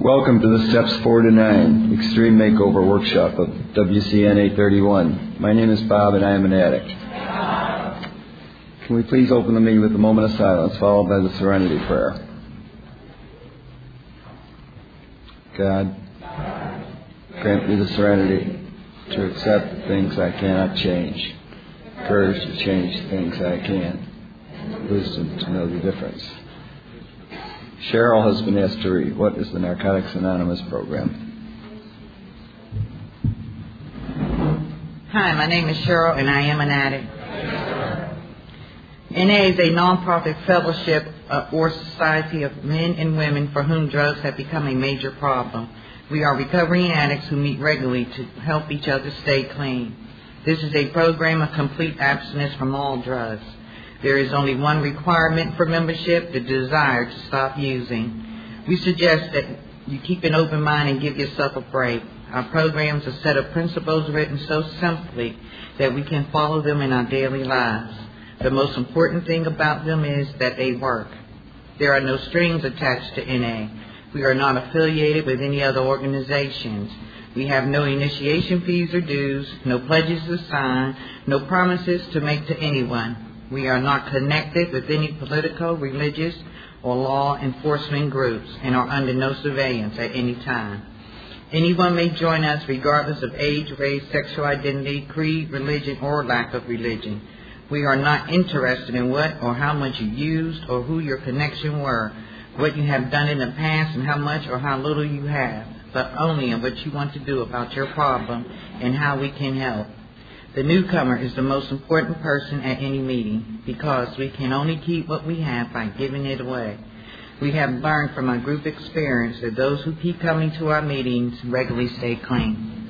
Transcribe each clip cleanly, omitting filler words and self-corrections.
Welcome to the Steps 4 to 9 Extreme Makeover Workshop of WCNA 31. My name is Bob and I am an addict. Can we please open the meeting with a moment of silence followed by the Serenity Prayer? God, grant me the serenity to accept things I cannot change, courage to change things I can, wisdom to know the difference. Cheryl has been asked to read, what is the Narcotics Anonymous program? Hi, my name is Cheryl and I am an addict. NA is a nonprofit fellowship or society of men and women for whom drugs have become a major problem. We are recovering addicts who meet regularly to help each other stay clean. This is a program of complete abstinence from all drugs. There is only one requirement for membership, the desire to stop using. We suggest that you keep an open mind and give yourself a break. Our programs are a set of principles written so simply that we can follow them in our daily lives. The most important thing about them is that they work. There are no strings attached to NA. We are not affiliated with any other organizations. We have no initiation fees or dues, no pledges to sign, no promises to make to anyone. We are not connected with any political, religious, or law enforcement groups and are under no surveillance at any time. Anyone may join us regardless of age, race, sexual identity, creed, religion, or lack of religion. We are not interested in what or how much you used or who your connection were, what you have done in the past and how much or how little you have, but only in what you want to do about your problem and how we can help. The newcomer is the most important person at any meeting because we can only keep what we have by giving it away. We have learned from our group experience that those who keep coming to our meetings regularly stay clean.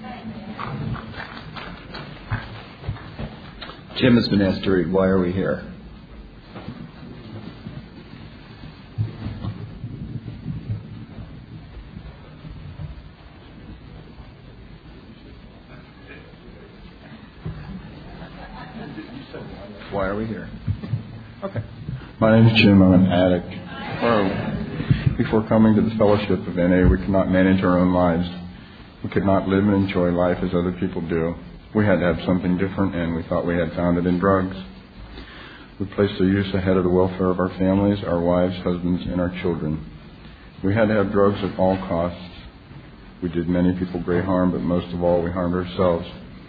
Jim has been asked to read, why are we here? Why are we here? Okay. My name is Jim. I'm an addict. Before coming to the fellowship of NA, we could not manage our own lives. We could not live and enjoy life as other people do. We had to have something different, and we thought we had found it in drugs. We placed the use ahead of the welfare of our families, our wives, husbands, and our children. We had to have drugs at all costs. We did many people great harm, but most of all, we harmed ourselves.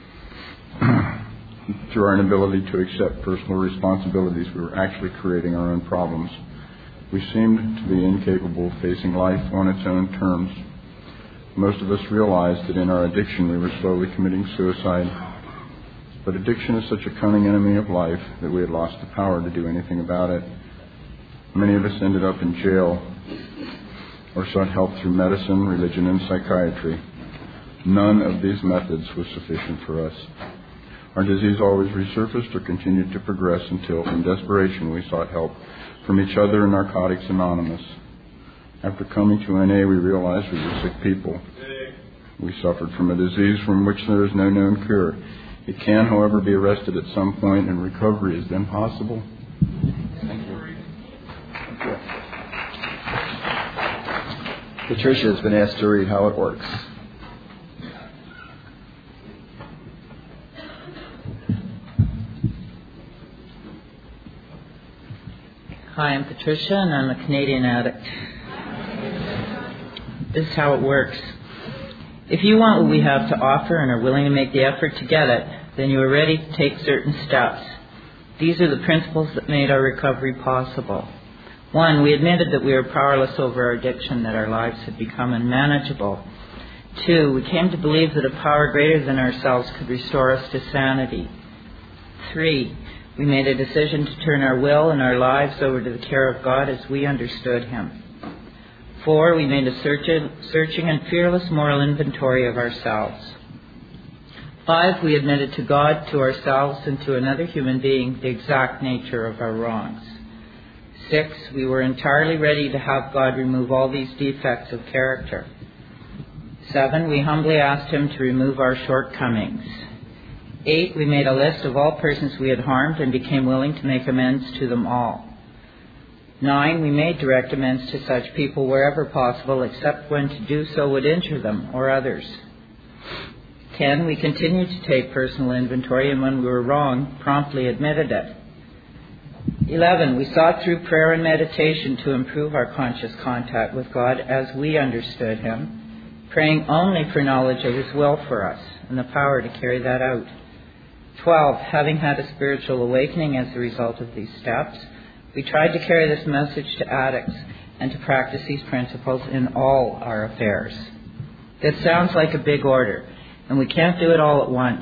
Through our inability to accept personal responsibilities, we were actually creating our own problems. We seemed to be incapable of facing life on its own terms. Most of us realized that in our addiction we were slowly committing suicide. But addiction is such a cunning enemy of life that we had lost the power to do anything about it. Many of us ended up in jail or sought help through medicine, religion, and psychiatry. None of these methods was sufficient for us. Our disease always resurfaced or continued to progress until, in desperation, we sought help from each other in Narcotics Anonymous. After coming to NA, we realized we were sick people. We suffered from a disease from which there is no known cure. It can, however, be arrested at some point, and recovery is then possible. Thank you. Patricia has been asked to read how it works. Hi, I'm Patricia, and I'm a Canadian addict. This is how it works. If you want what we have to offer and are willing to make the effort to get it, then you are ready to take certain steps. These are the principles that made our recovery possible. 1, we admitted that we were powerless over our addiction, that our lives had become unmanageable. 2, we came to believe that a power greater than ourselves could restore us to sanity. 3, we made a decision to turn our will and our lives over to the care of God as we understood Him. 4, we made a searching and fearless moral inventory of ourselves. 5, we admitted to God, to ourselves, and to another human being the exact nature of our wrongs. 6, we were entirely ready to have God remove all these defects of character. 7, we humbly asked Him to remove our shortcomings. 8, we made a list of all persons we had harmed and became willing to make amends to them all. 9, we made direct amends to such people wherever possible, except when to do so would injure them or others. 10, we continued to take personal inventory, and when we were wrong, promptly admitted it. 11, we sought through prayer and meditation to improve our conscious contact with God as we understood Him, praying only for knowledge of His will for us and the power to carry that out. 12, having had a spiritual awakening as a result of these steps, we tried to carry this message to addicts and to practice these principles in all our affairs. This sounds like a big order, and we can't do it all at once.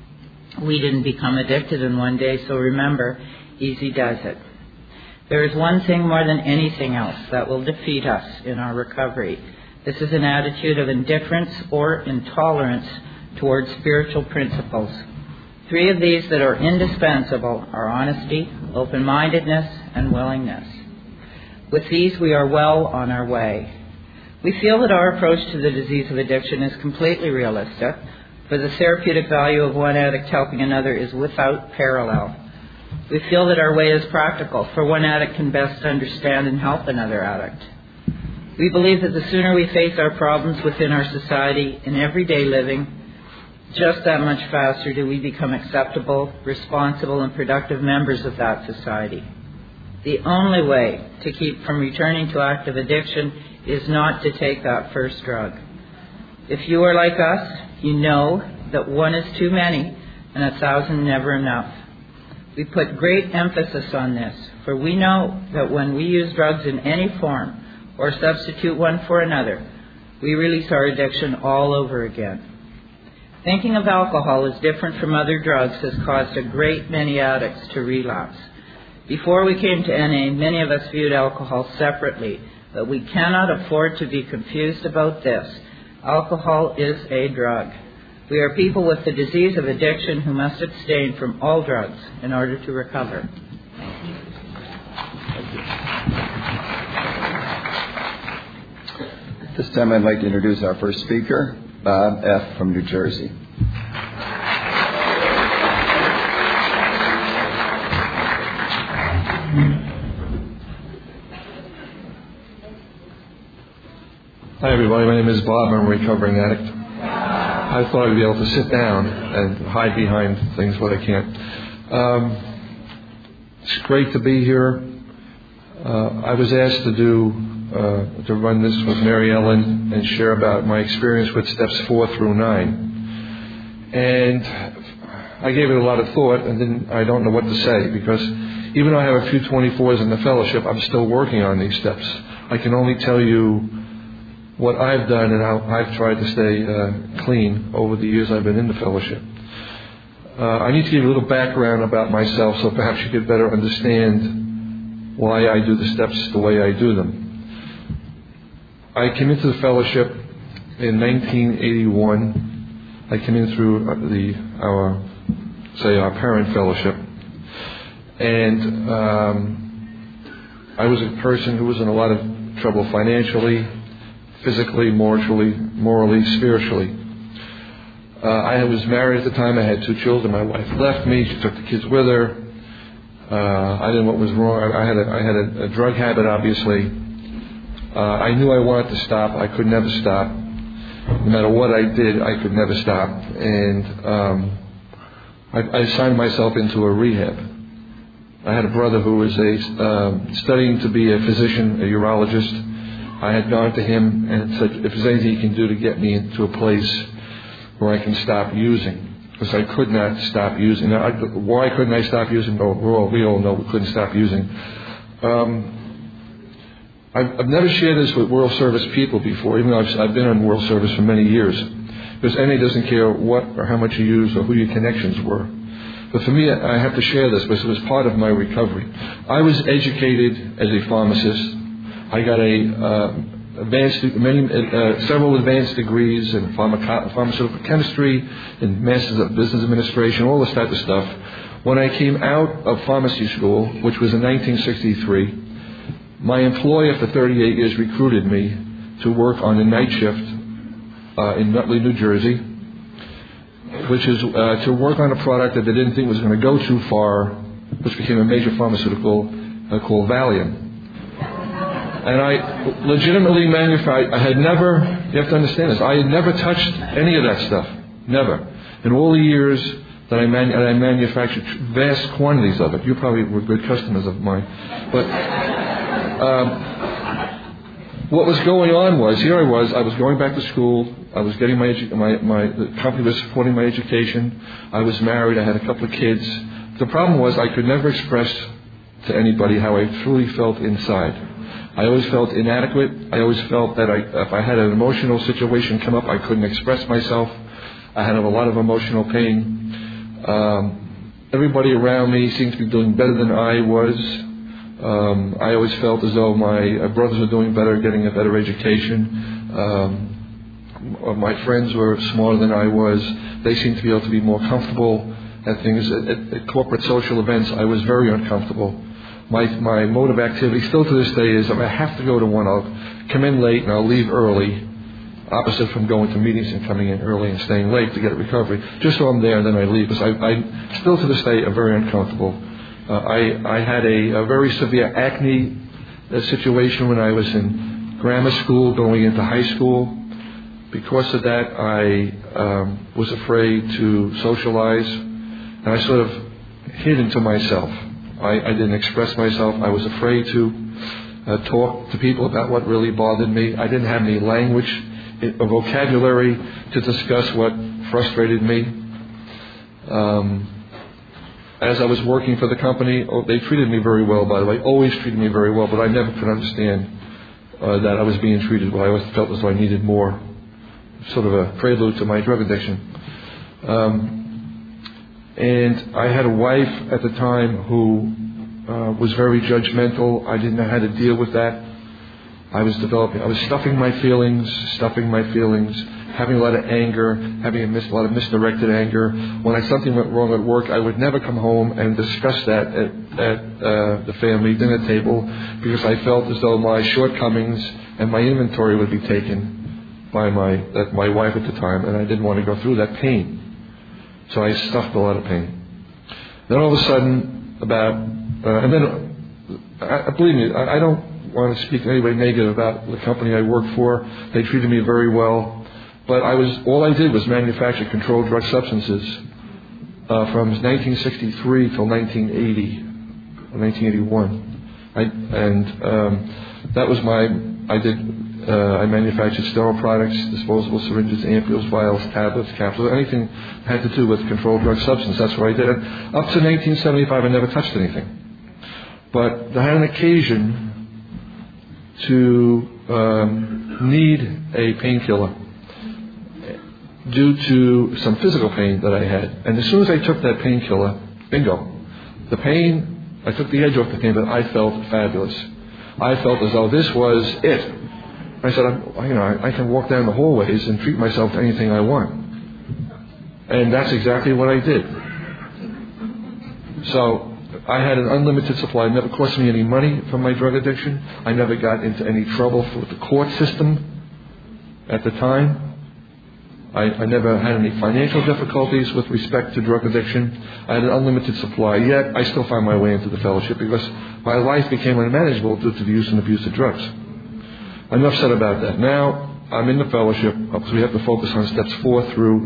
We didn't become addicted in one day, so remember, easy does it. There is one thing more than anything else that will defeat us in our recovery. This is an attitude of indifference or intolerance towards spiritual principles. 3 of these that are indispensable are honesty, open-mindedness, and willingness. With these, we are well on our way. We feel that our approach to the disease of addiction is completely realistic, for the therapeutic value of one addict helping another is without parallel. We feel that our way is practical, for one addict can best understand and help another addict. We believe that the sooner we face our problems within our society in everyday living, just that much faster do we become acceptable, responsible, and productive members of that society. The only way to keep from returning to active addiction is not to take that first drug. If you are like us, you know that 1 is too many and 1,000 never enough. We put great emphasis on this, for we know that when we use drugs in any form or substitute one for another, we release our addiction all over again. Thinking of alcohol as different from other drugs has caused a great many addicts to relapse. Before we came to NA, many of us viewed alcohol separately, but we cannot afford to be confused about this. Alcohol is a drug. We are people with the disease of addiction who must abstain from all drugs in order to recover. At this time, I'd like to introduce our first speaker, Bob F. from New Jersey. Hi everybody, my name is Bob. I'm a recovering addict. I thought I'd be able to sit down and hide behind things, but I can't. It's great to be here. I was asked to run this with Mary Ellen and share about my experience with steps 4 through 9. And I gave it a lot of thought, and then I don't know what to say, because even though I have a few 24s in the fellowship, I'm still working on these steps. I can only tell you what I've done and how I've tried to stay clean over the years I've been in the fellowship. I need to give you a little background about myself so perhaps you could better understand why I do the steps the way I do them. I came into the fellowship in 1981. I came in through our parent fellowship. And I was a person who was in a lot of trouble financially, physically, morally, spiritually. I was married at the time. I had 2 children. My wife left me. She took the kids with her. I didn't know what was wrong. I had a drug habit, obviously. I knew I wanted to stop. I could never stop. No matter what I did, I could never stop. And I signed myself into a rehab. I had a brother who was studying to be a physician, a urologist. I had gone to him and said, if there's anything he can do to get me into a place where I can stop using. Because I could not stop using. Now, why couldn't I stop using? Oh, we all know we couldn't stop using. I've never shared this with World Service people before, even though I've been in World Service for many years. Because NA doesn't care what or how much you use or who your connections were. But for me, I have to share this because it was part of my recovery. I was educated as a pharmacist. I got several advanced degrees in pharmaceutical chemistry, in Masters of Business Administration, all this type of stuff. When I came out of pharmacy school, which was in 1963, my employer for 38 years recruited me to work on the night shift in Nutley, New Jersey, which is to work on a product that they didn't think was going to go too far, which became a major pharmaceutical called Valium. And I legitimately manufactured. You have to understand this, I had never touched any of that stuff. Never. In all the years that I manufactured vast quantities of it. You probably were good customers of mine. But what was going on was, I was going back to school. I was getting the company was supporting my education. I was married. I had a couple of kids. The problem was I could never express to anybody how I truly felt inside. I always felt inadequate. I always felt that if I had an emotional situation come up, I couldn't express myself. I had a lot of emotional pain. Everybody around me seemed to be doing better than I was. I always felt as though my brothers were doing better, getting a better education. My friends were smarter than I was. They seemed to be able to be more comfortable at things. At corporate social events, I was very uncomfortable. My mode of activity still to this day is if I have to go to one, I'll come in late and I'll leave early. Opposite from going to meetings and coming in early and staying late to get a recovery. Just so I'm there and then I leave. Because I still to this day am very uncomfortable. I had a very severe acne situation when I was in grammar school going into high school. Because of that, I was afraid to socialize. And I sort of hid into myself. I didn't express myself. I was afraid to talk to people about what really bothered me. I didn't have any language, a vocabulary to discuss what frustrated me. As I was working for the company, they treated me very well, by the way, always treated me very well, but I never could understand that I was being treated well. I always felt as though I needed more, sort of a prelude to my drug addiction. And I had a wife at the time who was very judgmental. I didn't know how to deal with that. I was stuffing my feelings, having a lot of anger, having a lot of misdirected anger. When something went wrong at work, I would never come home and discuss that at the family dinner table because I felt as though my shortcomings and my inventory would be taken by my wife at the time, and I didn't want to go through that pain. So I stuffed a lot of pain. Then all of a sudden, believe me, I don't want to speak in any way negative about the company I worked for. They treated me very well. But all I did was manufacture controlled drug substances from 1963 till 1980, or 1981. I manufactured sterile products, disposable syringes, ampules, vials, tablets, capsules, anything had to do with controlled drug substance. That's what I did. And up to 1975, I never touched anything. But I had an occasion to need a painkiller due to some physical pain that I had. And as soon as I took that painkiller, bingo, I took the edge off the pain, but I felt fabulous. I felt as though this was it. I said, I can walk down the hallways and treat myself to anything I want. And that's exactly what I did. So I had an unlimited supply. It never cost me any money from my drug addiction. I never got into any trouble with the court system at the time. I never had any financial difficulties with respect to drug addiction. I had an unlimited supply. Yet I still found my way into the fellowship because my life became unmanageable due to the use and abuse of drugs. Enough said about that. Now I'm in the fellowship, so we have to focus on steps 4 through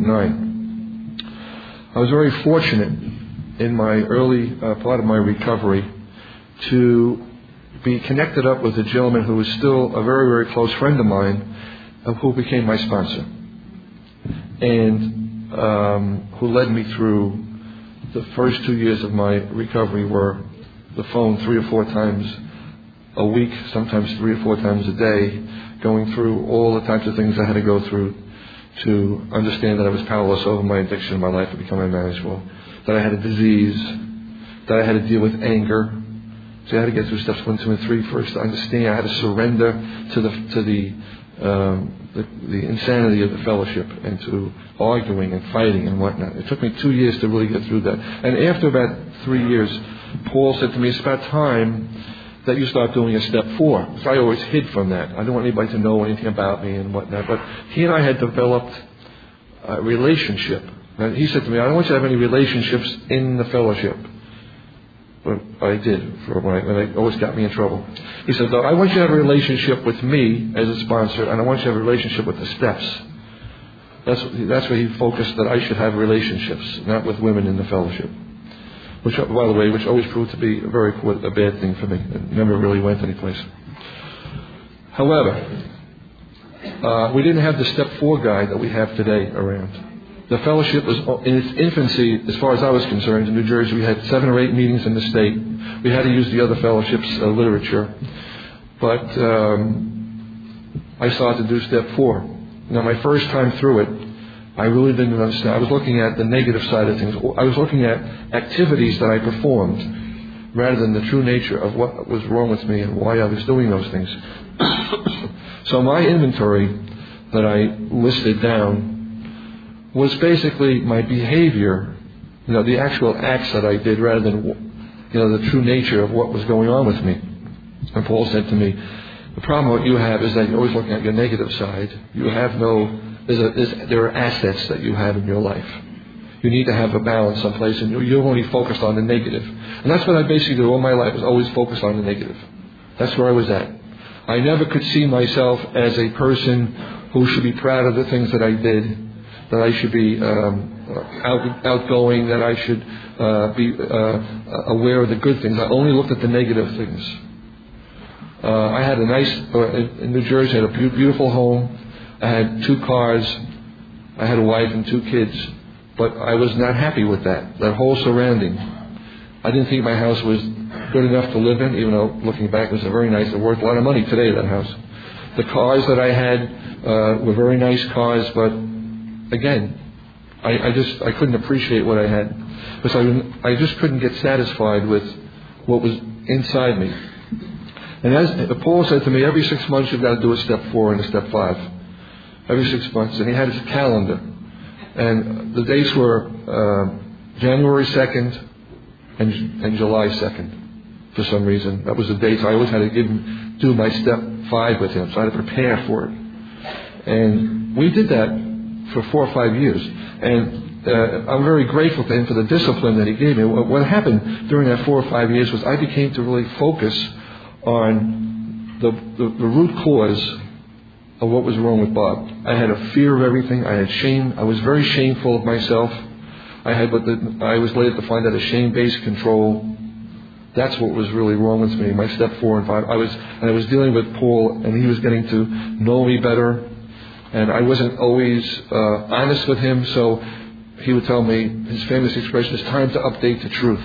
9. I was very fortunate in my early part of my recovery to be connected up with a gentleman who was still a very, very close friend of mine, who became my sponsor, and who led me through the first 2 years of my recovery, were the phone 3 or 4 times a week, sometimes 3 or 4 times a day, going through all the types of things I had to go through to understand that I was powerless over my addiction. My life had become unmanageable, that I had a disease, that I had to deal with anger. So I had to get through steps 1, 2, and 3 first to understand. I had to surrender to the insanity of the fellowship and to arguing and fighting and whatnot. It took me 2 years to really get through that. And after about 3 years, Paul said to me, it's about time that you start doing a step 4. So I always hid from that. I didn't want anybody to know anything about me and whatnot. But he and I had developed a relationship. And he said to me, I don't want you to have any relationships in the fellowship. what I did for when it always got me in trouble. He said, "I want you to have a relationship with me as a sponsor, and I want you to have a relationship with the steps." That's where he focused, that I should have relationships, not with women in the fellowship. Which, by the way, always proved to be a bad thing for me. It never really went anyplace. However, we didn't have the Step 4 guide that we have today around. The fellowship was in its infancy, as far as I was concerned. In New Jersey, we had 7 or 8 meetings in the state. We had to use the other fellowships' literature. But I started to do Step 4. Now, my first time through it, I really didn't understand. I was looking at the negative side of things. I was looking at activities that I performed rather than the true nature of what was wrong with me and why I was doing those things. So my inventory that I listed down was basically my behavior, the actual acts that I did rather than, the true nature of what was going on with me. And Paul said to me, the problem what you have is that you're always looking at your negative side. You have there are assets that you have in your life. You need to have a balance someplace, and you're only focused on the negative. And that's what I basically did all my life, was always focused on the negative. That's where I was at. I never could see myself as a person who should be proud of the things that I did, that I should be outgoing, that I should be aware of the good things. I only looked at the negative things. I had in New Jersey, I had a beautiful home. I had 2 cars. I had a wife and 2 kids. But I was not happy with that whole surrounding. I didn't think my house was good enough to live in, even though looking back it was very nice. It worth a lot of money today, that house. The cars that I had were very nice cars, but again, I couldn't appreciate what I had. Because I just couldn't get satisfied with what was inside me. And as Paul said to me, every 6 months you've got to do a Step 4 and a Step 5. Every 6 months. And he had his calendar. And the dates were January 2nd and July 2nd. For some reason. That was the dates. I always had to do my Step 5 with him. So I had to prepare for it. And we did that for 4 or 5 years. And I'm very grateful to him for the discipline that he gave me. What happened during that 4 or 5 years was I became to really focus on the root cause of what was wrong with Bob. I had a fear of everything. I had shame. I was very shameful of myself. I was later to find out a shame-based control. That's what was really wrong with me. My Step 4 and 5. I was dealing with Paul, and he was getting to know me better. And I wasn't always honest with him, so he would tell me, his famous expression is, "Time to update the truth."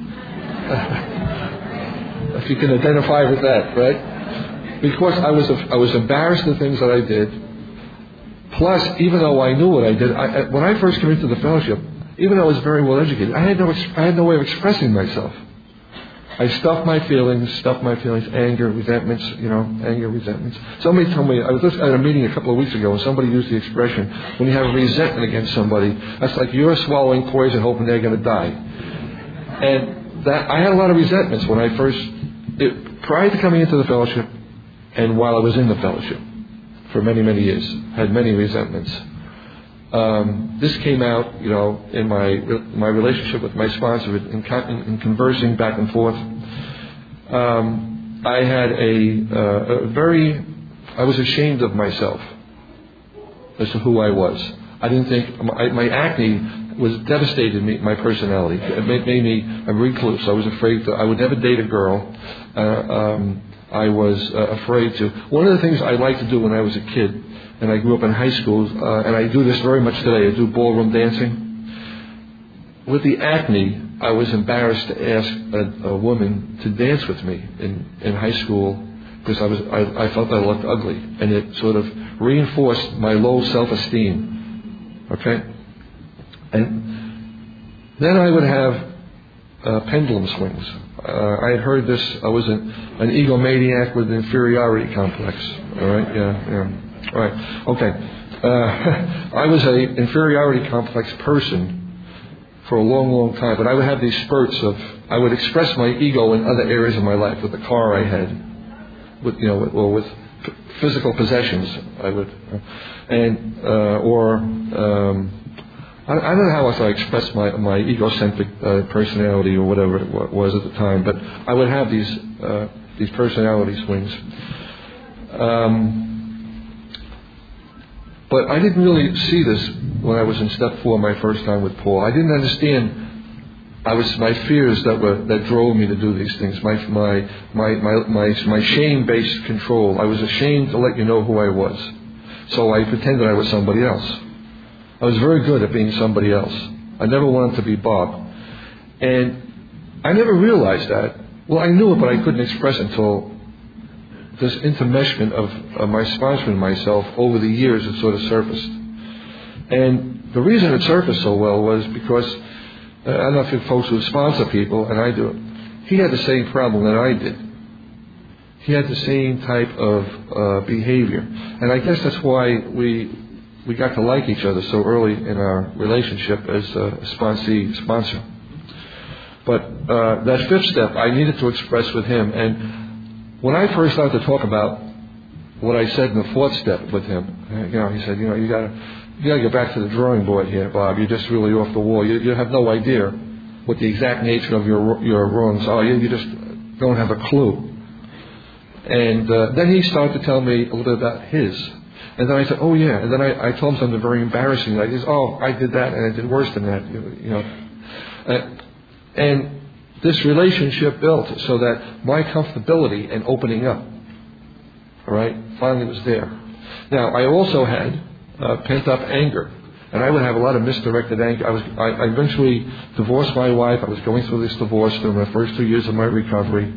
If you can identify with that, right? Because I was embarrassed of the things that I did. Plus, even though I knew what I did, when I first came into the fellowship, even though I was very well educated, I had no way of expressing myself. I stuffed my feelings, anger, resentments. Somebody told me, I was at a meeting a couple of weeks ago, and somebody used the expression, when you have a resentment against somebody, that's like you're swallowing poison hoping they're going to die. And I had a lot of resentments when I prior to coming into the fellowship, and while I was in the fellowship for many, many years, had many resentments. This came out, in my relationship with my sponsor, in conversing back and forth. I had I was ashamed of myself as to who I was. I didn't think, my acne was devastated my personality. It made me a recluse. I was afraid I would never date a girl. I was afraid to. One of the things I liked to do when I was a kid, and I grew up in high school, and I do this very much today, I do ballroom dancing. With the acne, I was embarrassed to ask a woman to dance with me in high school because I felt I looked ugly, and it sort of reinforced my low self-esteem. Okay? And then I would have pendulum swings. I had heard this. I was an egomaniac with an inferiority complex. All right? Yeah. All right. Okay. I was an inferiority complex person for a long, long time, but I would have these spurts I would express my ego in other areas of my life, with the car I had, with physical possessions. I I don't know how else I expressed my egocentric personality or whatever it was at the time, but I would have these personality swings. But I didn't really see this when I was in step 4 my first time with Paul. I didn't understand. My fears that drove me to do these things. My shame-based control. I was ashamed to let you know who I was, so I pretended I was somebody else. I was very good at being somebody else. I never wanted to be Bob, and I never realized that. Well, I knew it, but I couldn't express it until this intermeshment of my sponsor and myself over the years had sort of surfaced. And the reason it surfaced so well was because, I don't know if you folks who sponsor people, and I do, he had the same problem that I did. He had the same type of behavior. And I guess that's why we got to like each other so early in our relationship as a sponsor. But that 5th step I needed to express with him. And when I first started to talk about what I said in the 4th step with him, he said, you got to get back to the drawing board here, Bob. You're just really off the wall. You have no idea what the exact nature of your wrongs are. You just don't have a clue. And then he started to tell me a little bit about his. And then I said, oh yeah. And then I told him something very embarrassing. Like, I did that, and I did worse than that. And this relationship built so that my comfortability and opening up, all right, finally was there. Now, I also had pent-up anger, and I would have a lot of misdirected anger. I eventually divorced my wife. I was going through this divorce during the first 2 years of my recovery.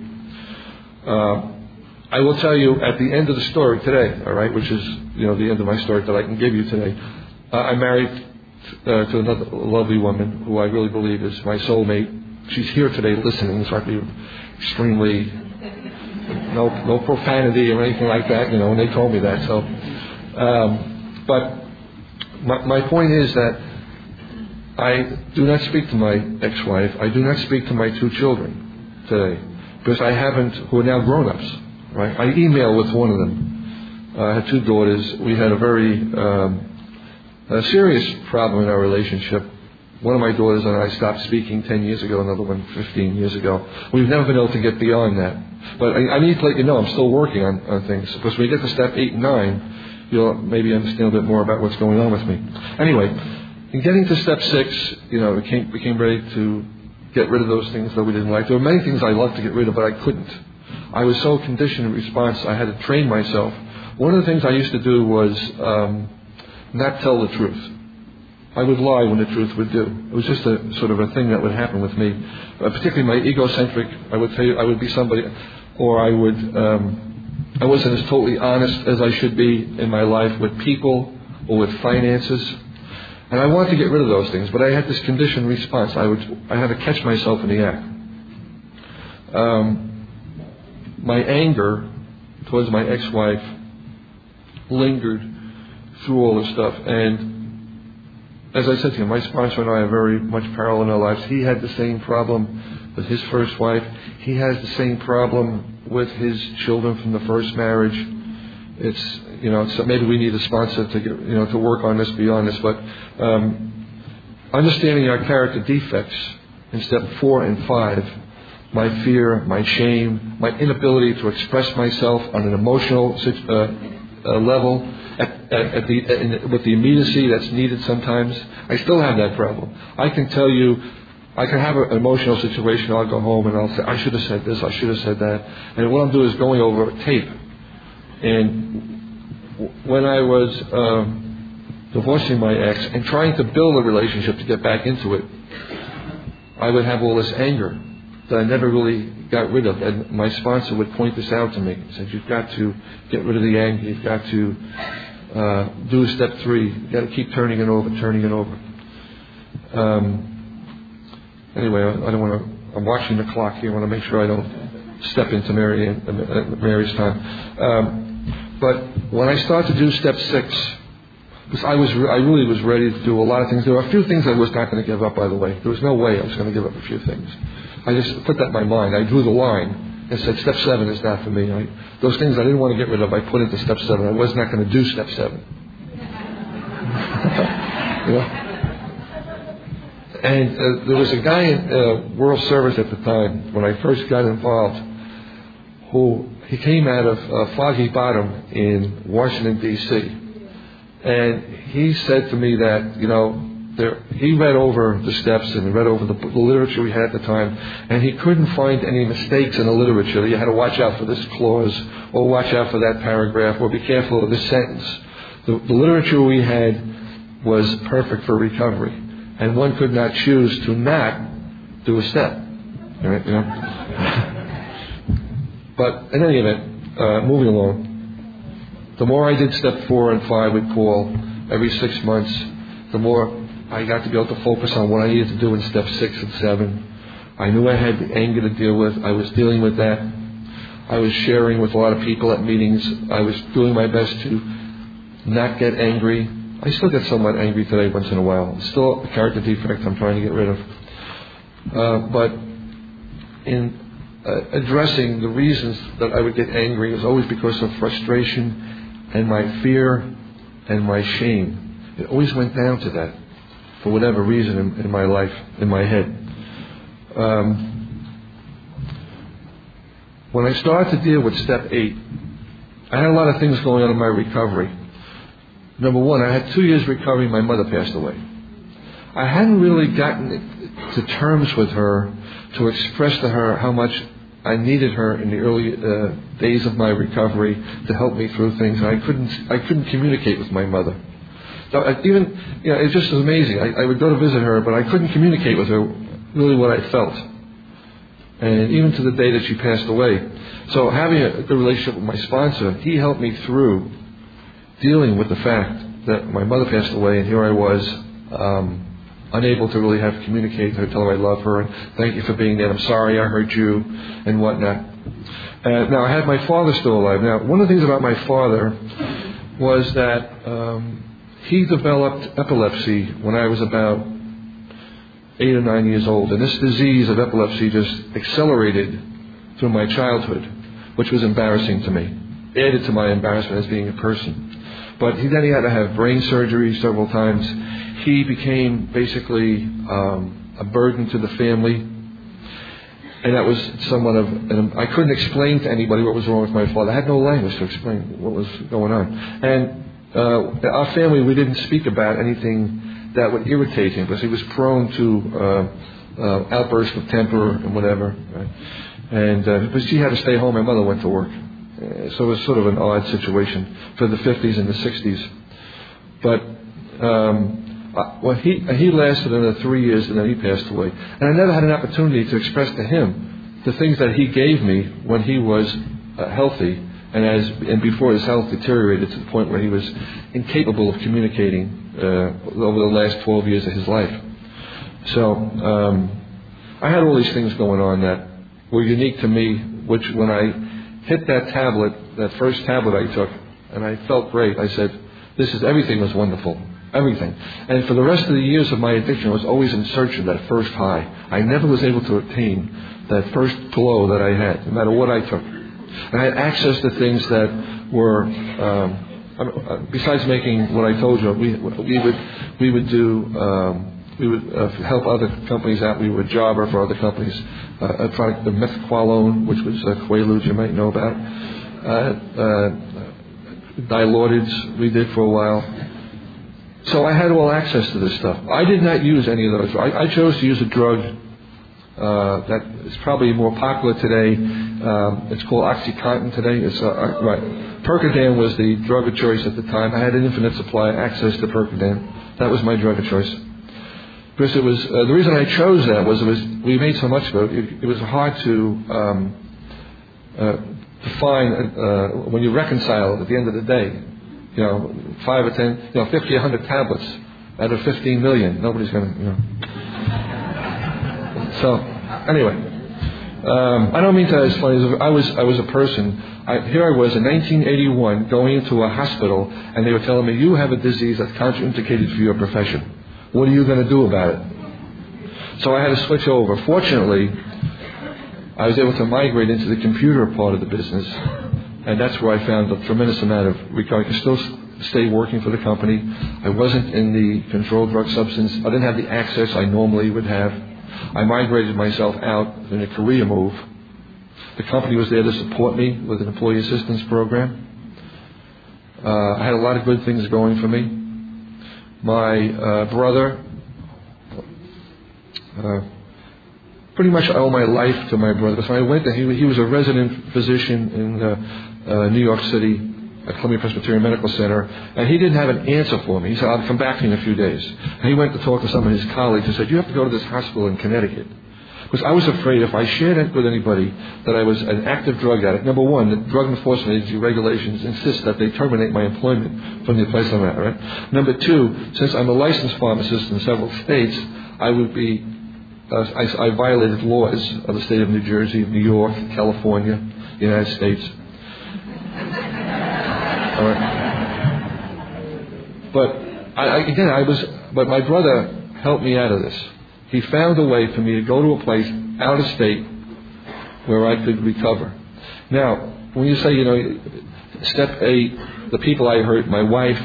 I will tell you at the end of the story today, all right, which is the end of my story that I can give you today. I married to another lovely woman who I really believe is my soulmate. She's here today listening, so I'd be extremely no profanity or anything like that, when they told me that. So, but my point is that I do not speak to my ex-wife. I do not speak to my 2 children today because I haven't, who are now grown-ups. Right? I email with one of them. I had 2 daughters. We had a very serious problem in our relationship. One of my daughters and I stopped speaking 10 years ago, another one 15 years ago. We've never been able to get beyond that. But I need to let you know I'm still working on things. Because when you get to step 8 and 9, you'll maybe understand a bit more about what's going on with me. Anyway, in getting to step 6, became ready to get rid of those things that we didn't like. There were many things I loved to get rid of, but I couldn't. I was so conditioned in response, I had to train myself. One of the things I used to do was not tell the truth. I would lie when the truth would do. It was just a sort of a thing that would happen with me. Particularly my egocentric, I would tell you, I would be somebody, or I wasn't as totally honest as I should be in my life with people or with finances. And I wanted to get rid of those things, but I had this conditioned response. I had to catch myself in the act. My anger towards my ex-wife lingered through all this stuff. And as I said to you, my sponsor and I are very much parallel in our lives. He had the same problem with his first wife. He has the same problem with his children from the first marriage. So maybe we need a sponsor to get, to work on this, beyond this. But understanding our character defects in step 4 and 5, my fear, my shame, my inability to express myself on an emotional level with the immediacy that's needed sometimes. I still have that problem. I can tell you, I can have an emotional situation, I'll go home and I'll say, I should have said this, I should have said that. And what I'm doing is going over tape. And when I was divorcing my ex and trying to build a relationship to get back into it, I would have all this anger that I never really got rid of. And my sponsor would point this out to me. He said, you've got to get rid of the anger. You've got to do step 3. You've got to keep turning it over. Anyway, I don't want to, I'm watching the clock here. I want to make sure I don't step into Mary's time. But when I started to do step 6, because I really was ready to do a lot of things. There were a few things I was not going to give up, by the way. There was no way I was going to give up a few things. I just put that in my mind. I drew the line and said, step 7 is not for me. Those things I didn't want to get rid of, I put into step 7. I was not going to do step 7. And there was a guy in World Service at the time, when I first got involved, he came out of Foggy Bottom in Washington, D.C. And he said to me that, he read over the steps and read over the literature we had at the time, and he couldn't find any mistakes in the literature. You had to watch out for this clause, or watch out for that paragraph, or be careful of this sentence. The literature we had was perfect for recovery, and one could not choose to not do a step. Right? But in any event, moving along, the more I did step 4 and 5 with Paul every 6 months, the more I got to be able to focus on what I needed to do in step 6 and 7. I knew I had anger to deal with. I was dealing with that. I was sharing with a lot of people at meetings. I was doing my best to not get angry. I still get somewhat angry today once in a while. It's still a character defect I'm trying to get rid of. But in addressing the reasons that I would get angry, it was always because of frustration and my fear and my shame. It always went down to that, for whatever reason in my life, in my head. When I started to deal with step 8, I had a lot of things going on in my recovery. Number one, I had 2 years recovery. My mother passed away. I hadn't really gotten to terms with her to express to her how much I needed her in the early days of my recovery to help me through things. And I couldn't communicate with my mother. So it just was amazing. I would go to visit her, but I couldn't communicate with her really what I felt. And even to the day that she passed away. So having a good relationship with my sponsor, he helped me through dealing with the fact that my mother passed away, and here I was, unable to really have communicate with her, tell her I love her, and thank you for being there, I'm sorry I hurt you, and whatnot. Now, I had my father still alive. Now, one of the things about my father was that he developed epilepsy when I was about 8 or 9 years old. And this disease of epilepsy just accelerated through my childhood, which was embarrassing to me, added to my embarrassment as being a person. But then he had to have brain surgery several times. He became basically a burden to the family. And that was somewhat of, and I couldn't explain to anybody what was wrong with my father. I had no language to explain what was going on. And our family, we didn't speak about anything that would irritate him, because he was prone to outbursts of temper and whatever. Right? And because he had to stay home, my mother went to work. So it was sort of an odd situation for the 50s and the 60s. But he lasted another 3 years, and then he passed away. And I never had an opportunity to express to him the things that he gave me when he was healthy, and before his health deteriorated to the point where he was incapable of communicating over the last 12 years of his life. So I had all these things going on that were unique to me, which when I hit that first tablet I took, and I felt great, I said, everything was wonderful. Everything. And for the rest of the years of my addiction, I was always in search of that first high. I never was able to attain that first glow that I had, no matter what I took. And I had access to things that were, besides making what I told you, we would help other companies out. We were a jobber for other companies. A product, the methaqualone, which was Quaaludes, you might know about. Dilaudid, we did for a while. So I had all access to this stuff. I did not use any of those. I chose to use a drug that is probably more popular today. It's called OxyContin today. It's right. Percodan was the drug of choice at the time. I had an infinite supply access to Percodan. That was my drug of choice. Because it was the reason I chose that was we made so much of it. It was hard to find when you reconcile at the end of the day. 5 or 10, 50, 100 tablets out of 15 million. Nobody's going to, So, anyway, I don't mean to as funny as I was a person. Here I was in 1981 going into a hospital, and they were telling me, you have a disease that's contraindicated for your profession. What are you going to do about it? So I had to switch over. Fortunately, I was able to migrate into the computer part of the business. And that's where I found a tremendous amount of recovery. I can stay working for the company. I wasn't in the controlled drug substance. I didn't have the access I normally would have. I migrated myself out in a career move. The company was there to support me with an employee assistance program. I had a lot of good things going for me. My brother, pretty much I owe my life to my brother. So I went there. He was a resident physician in New York City at Columbia Presbyterian Medical Center, and he didn't have an answer for me. He said, I'll come back to you in a few days. And he went to talk to some of his colleagues and said, you have to go to this hospital in Connecticut. Because I was afraid if I shared it with anybody that I was an active drug addict, number one, the Drug Enforcement Agency regulations insist that they terminate my employment from the place I'm at, right? Number two, since I'm a licensed pharmacist in several states, I would be, I violated laws of the state of New Jersey, New York, California, the United States. All right. But my brother helped me out of this. He found a way for me to go to a place out of state where I could recover. Now, when you say, step 8, the people I hurt, my wife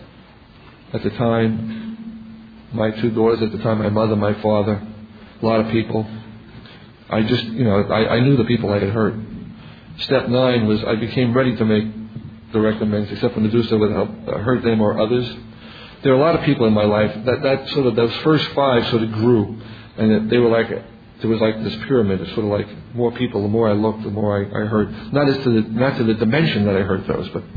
at the time, my 2 daughters at the time, my mother, my father, a lot of people. I just, I knew the people I had hurt. Step 9 was I became ready to make direct amends, except when to do so would hurt them or others. There are a lot of people in my life that sort of, those first 5 sort of grew, and they were like, there was like this pyramid. It's sort of like more people, the more I looked, the more I hurt. Not to the dimension that I hurt those, but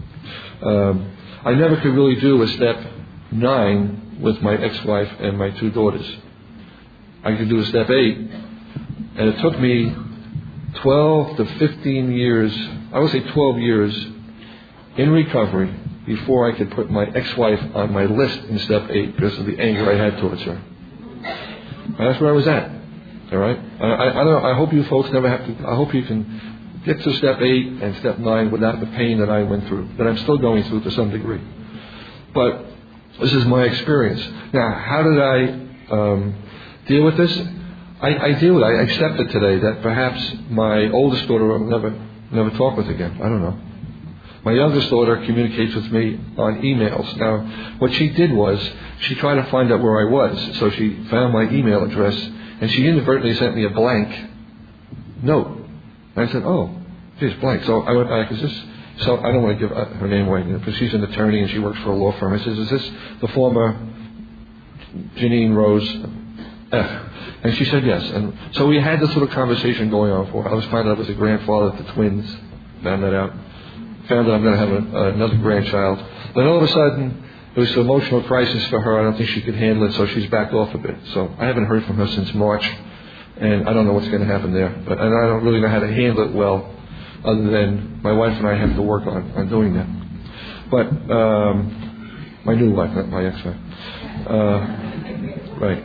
I never could really do a step 9 with my ex-wife and my 2 daughters. I could do a step 8, and it took me 12 to 15 years, I would say 12 years in recovery before I could put my ex-wife on my list in step 8 because of the anger I had towards her. And that's where I was at. All right? I hope you folks never have to, I hope you can get to step 8 and step 9 without the pain that I went through, that I'm still going through to some degree. But this is my experience. Now, how did I deal with this? I deal with it. I accept it today that perhaps my oldest daughter will never talk with again. I don't know. My youngest daughter communicates with me on emails. Now, what she did was she tried to find out where I was. So she found my email address, and she inadvertently sent me a blank note. And I said, oh, geez, blank. So I went back, so I don't want to give her name away, because she's an attorney and she works for a law firm. I said, is this the former Janine Rose F.? And she said yes. And so we had this little conversation going on for her. I was finding out I was a grandfather to twins. Found that out. Found that I'm going to have another grandchild. Then all of a sudden, it was an emotional crisis for her. I don't think she could handle it, so she's backed off a bit. So I haven't heard from her since March, and I don't know what's going to happen there. And I don't really know how to handle it well, other than my wife and I have to work on doing that. But my new wife, not my ex-wife. Right.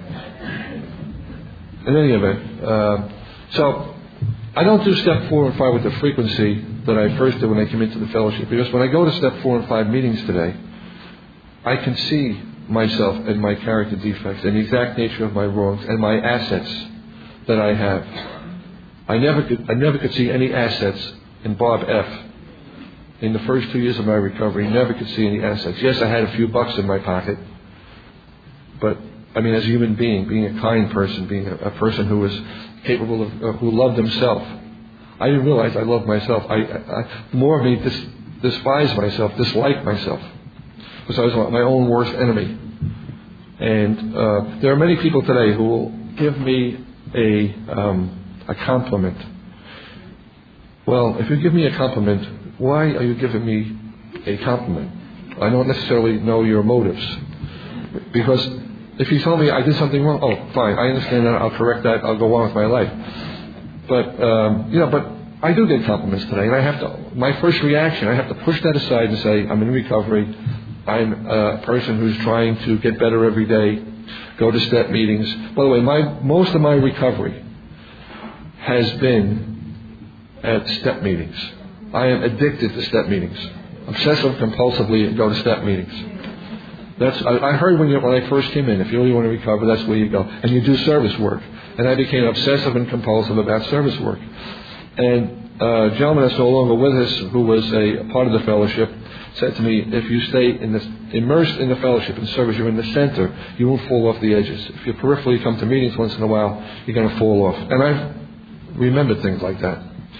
In any event, so I don't do step 4 and 5 with the frequency that I first did when I came into the fellowship, because when I go to step 4 and 5 meetings today, I can see myself and my character defects and the exact nature of my wrongs and my assets that I have. I never could see any assets in Bob F. In the first 2 years of my recovery, never could see any assets. Yes, I had a few bucks in my pocket, but I mean, as a human being a kind person, being a person who was capable of, who loved himself, I didn't realize I loved myself. I more of me despised myself, disliked myself, because I was my own worst enemy. And there are many people today who will give me a compliment. Well, if you give me a compliment, why are you giving me a compliment? I don't necessarily know your motives, because if you tell me I did something wrong, oh, fine, I understand that, I'll correct that, I'll go on with my life. But, but I do get compliments today, and I have to, my first reaction, I have to push that aside and say, I'm in recovery, I'm a person who's trying to get better every day, go to step meetings. By the way, most of my recovery has been at step meetings. I am addicted to step meetings. Obsessive compulsively go to step meetings. I heard when I first came in, if you really want to recover, that's where you go. And you do service work. And I became obsessive and compulsive about service work. And a gentleman that's no longer with us, who was a part of the fellowship, said to me, if you stay immersed in the fellowship and service, you're in the center, you won't fall off the edges. If you peripherally come to meetings once in a while, you're going to fall off. And I've remembered things like that.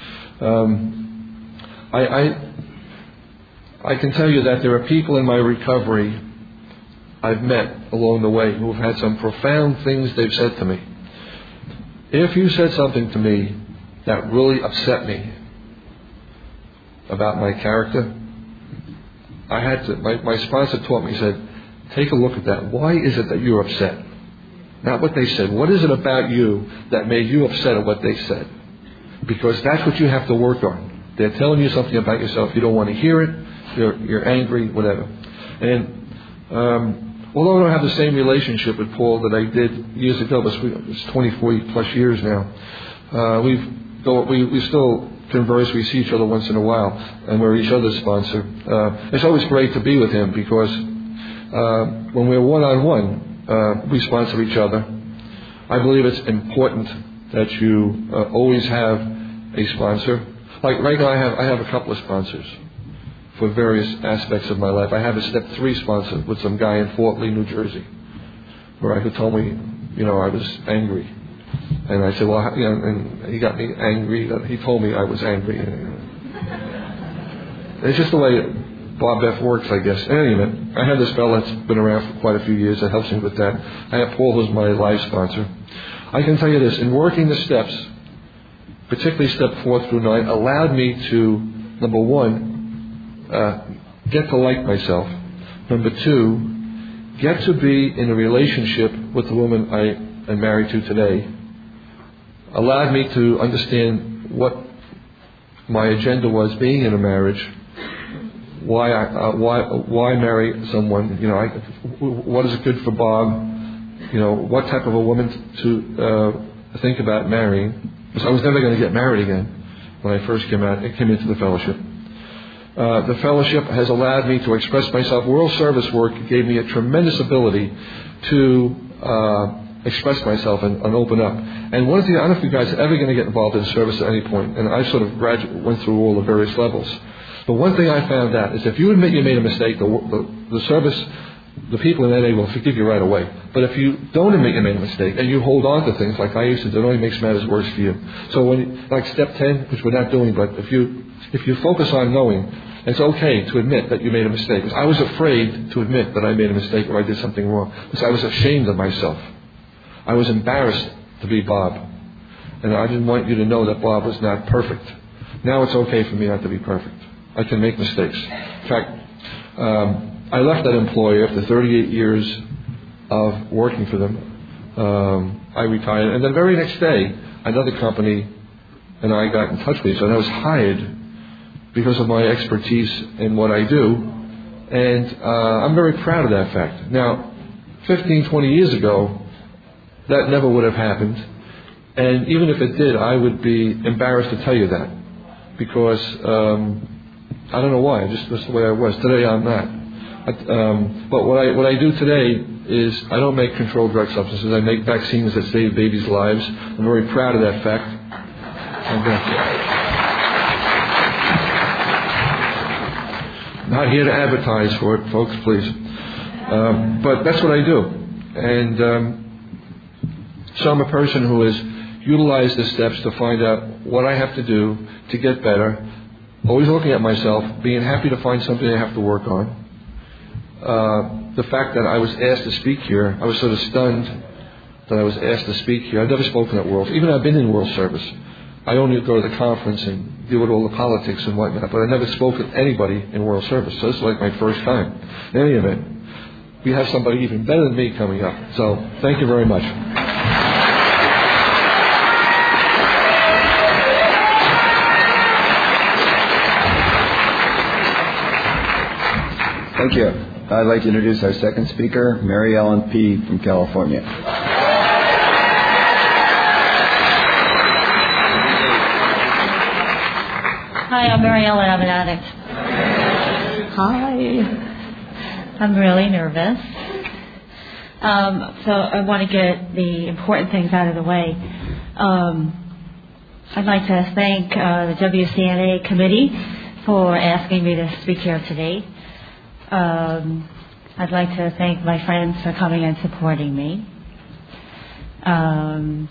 I can tell you that there are people in my recovery I've met along the way who have had some profound things they've said to me. If you said something to me that really upset me about my character, I had to, my sponsor taught me, he said, take a look at that. Why is it that you're upset? Not what they said. What is it about you that made you upset at what they said? Because that's what you have to work on. They're telling you something about yourself. You don't want to hear it. You're angry, whatever. And although I don't have the same relationship with Paul that I did years ago, but it's 24 plus years now, we still converse. We see each other once in a while, and we're each other's sponsor. It's always great to be with him because when we're one-on-one, we sponsor each other. I believe it's important that you always have a sponsor. Like right now, I have a couple of sponsors for various aspects of my life. I have a step 3 sponsor with some guy in Fort Lee, New Jersey, where he told me, I was angry. And I said, well, and he got me angry. He told me I was angry. It's just the way Bob F. works, I guess. In any event, I have this fellow that's been around for quite a few years that helps me with that. I have Paul, who's my life sponsor. I can tell you this, in working the steps, particularly step 4 through 9, allowed me to, number 1, get to like myself. Number 2, get to be in a relationship with the woman I am married to today. Allowed me to understand what my agenda was being in a marriage, why marry someone, what is good for Bob, what type of a woman to think about marrying. Because I was never going to get married again when I first came into the fellowship. The fellowship has allowed me to express myself. World service work gave me a tremendous ability to express myself and open up. And one of the, I don't know if you guys are ever going to get involved in service at any point, and I sort of went through all the various levels. But one thing I found out is if you admit you made a mistake, the service, the people in NA will forgive you right away. But if you don't admit you made a mistake and you hold on to things like I used to do, it only makes matters worse for you. So like step 10, which we're not doing, but if you focus on knowing, it's okay to admit that you made a mistake. Because I was afraid to admit that I made a mistake or I did something wrong. Because I was ashamed of myself. I was embarrassed to be Bob. And I didn't want you to know that Bob was not perfect. Now it's okay for me not to be perfect. I can make mistakes. In fact, I left that employer after 38 years of working for them. I retired. And the very next day, another company and I got in touch with each other. I was hired because of my expertise in what I do. And I'm very proud of that fact. Now, 15, 20 years ago, that never would have happened. And even if it did, I would be embarrassed to tell you that. Because I don't know why. That's the way I was. Today I'm not. But what I do today is I don't make controlled drug substances. I make vaccines that save babies' lives. I'm very proud of that fact. Not here to advertise for it, folks, please. But that's what I do. And so I'm a person who has utilized the steps to find out what I have to do to get better. Always looking at myself, being happy to find something I have to work on. The fact that I was asked to speak here, I was sort of stunned that I was asked to speak here. I've never spoken at World. Even I've been in World Service. I only go to the conference and deal with all the politics and whatnot, but I never spoke with anybody in World Service. So this is like my first time. In any event, we have somebody even better than me coming up. So thank you very much. Thank you. I'd like to introduce our second speaker, Mary Ellen P. from California. Hi, I'm Mary Ellen. I'm an addict. Hi. I'm really nervous. So I want to get the important things out of the way. I'd like to thank the WCNA committee for asking me to speak here today. I'd like to thank my friends for coming and supporting me. And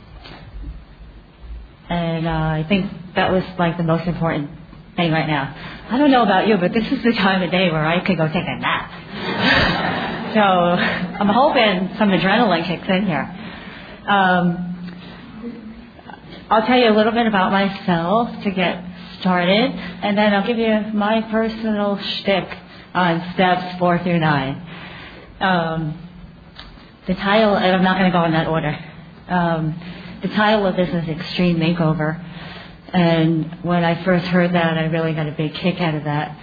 I think that was like the most important thing right now. I don't know about you, but this is the time of day where I could go take a nap. So I'm hoping some adrenaline kicks in here. I'll tell you a little bit about myself to get started, and then I'll give you my personal shtick on steps 4 through 9. The title, and I'm not going to go in that order. The title of this is Extreme Makeover, and when I first heard that, I really got a big kick out of that.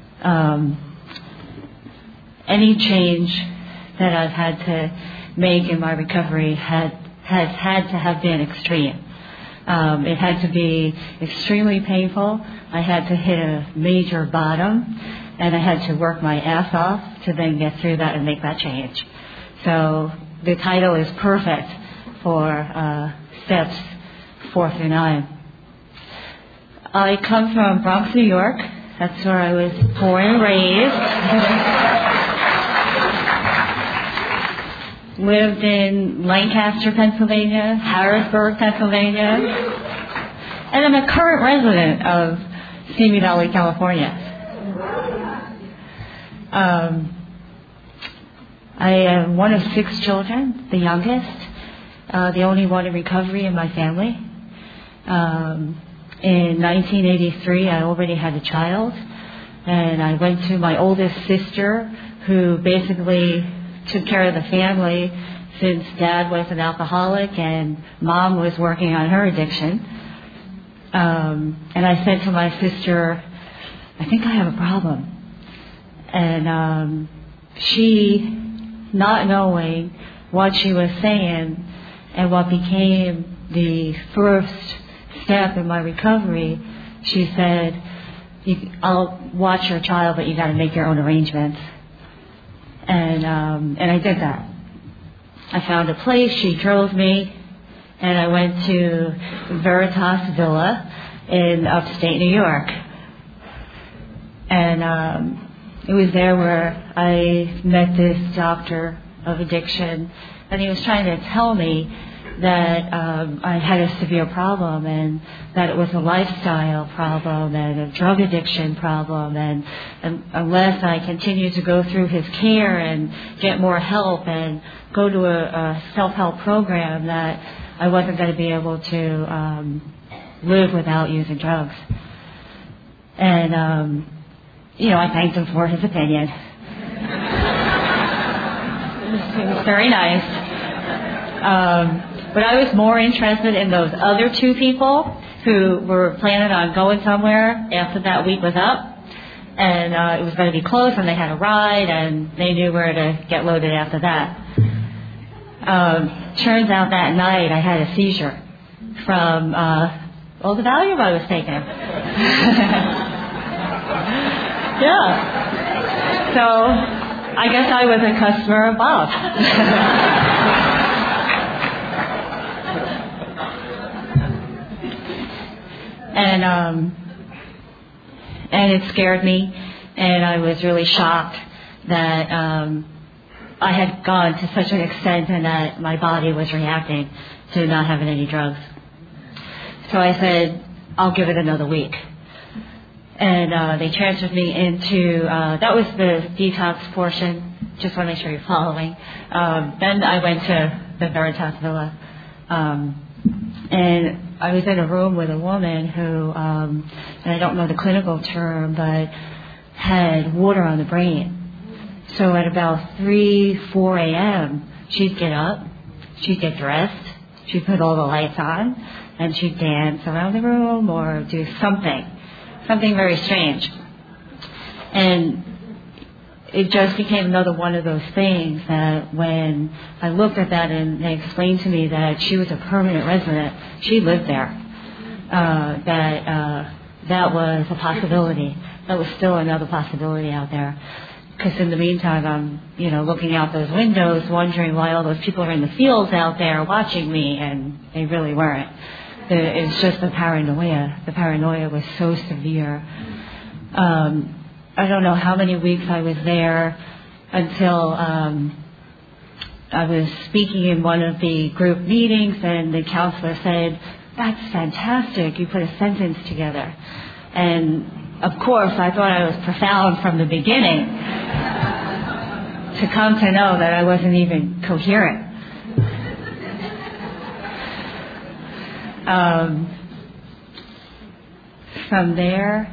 Any change that I've had to make in my recovery has had to have been extreme. It had to be extremely painful. I had to hit a major bottom, and I had to work my ass off to then get through that and make that change. So the title is perfect for steps 4 through 9. I come from Bronx, New York. That's where I was born and raised. Lived in Lancaster, Pennsylvania, Harrisburg, Pennsylvania, and I'm a current resident of Simi Valley, California. I am one of 6 children, the youngest, the only one in recovery in my family. In 1983, I already had a child, and I went to my oldest sister, who basically took care of the family since Dad was an alcoholic and Mom was working on her addiction. And I said to my sister, I think I have a problem. And she, not knowing what she was saying and what became the first step in my recovery, she said, I'll watch your child, but you got to make your own arrangements. And I did that. I found a place, she drove me, and I went to Veritas Villa in upstate New York. And it was there where I met this doctor of addiction, and he was trying to tell me that I had a severe problem, and that it was a lifestyle problem and a drug addiction problem, and unless I continued to go through his care and get more help and go to a self-help program, that I wasn't going to be able to live without using drugs. And I thanked him for his opinion. It was very nice. But I was more interested in those other 2 people who were planning on going somewhere after that week was up. And it was going to be closed, and they had a ride, and they knew where to get loaded after that. Turns out that night I had a seizure from the Valium I was taking. Yeah. So I guess I was a customer of Bob. And it scared me, and I was really shocked that I had gone to such an extent and that my body was reacting to not having any drugs. So I said, I'll give it another week. And they transferred me into, that was the detox portion, just want to make sure you're following. Then I went to the Veritas Villa, and I was in a room with a woman who, and I don't know the clinical term, but had water on the brain. So at about 3, 4 a.m., she'd get up, she'd get dressed, she'd put all the lights on, and she'd dance around the room or do something very strange. And it just became another one of those things that when I looked at that and they explained to me that she was a permanent resident, she lived there, that was a possibility. That was still another possibility out there. Because in the meantime, I'm, looking out those windows, wondering why all those people are in the fields out there watching me, and they really weren't. It's just the paranoia. The paranoia was so severe. I don't know how many weeks I was there until I was speaking in one of the group meetings, and the counselor said, "That's fantastic, you put a sentence together." And of course, I thought I was profound from the beginning, to come to know that I wasn't even coherent. From there,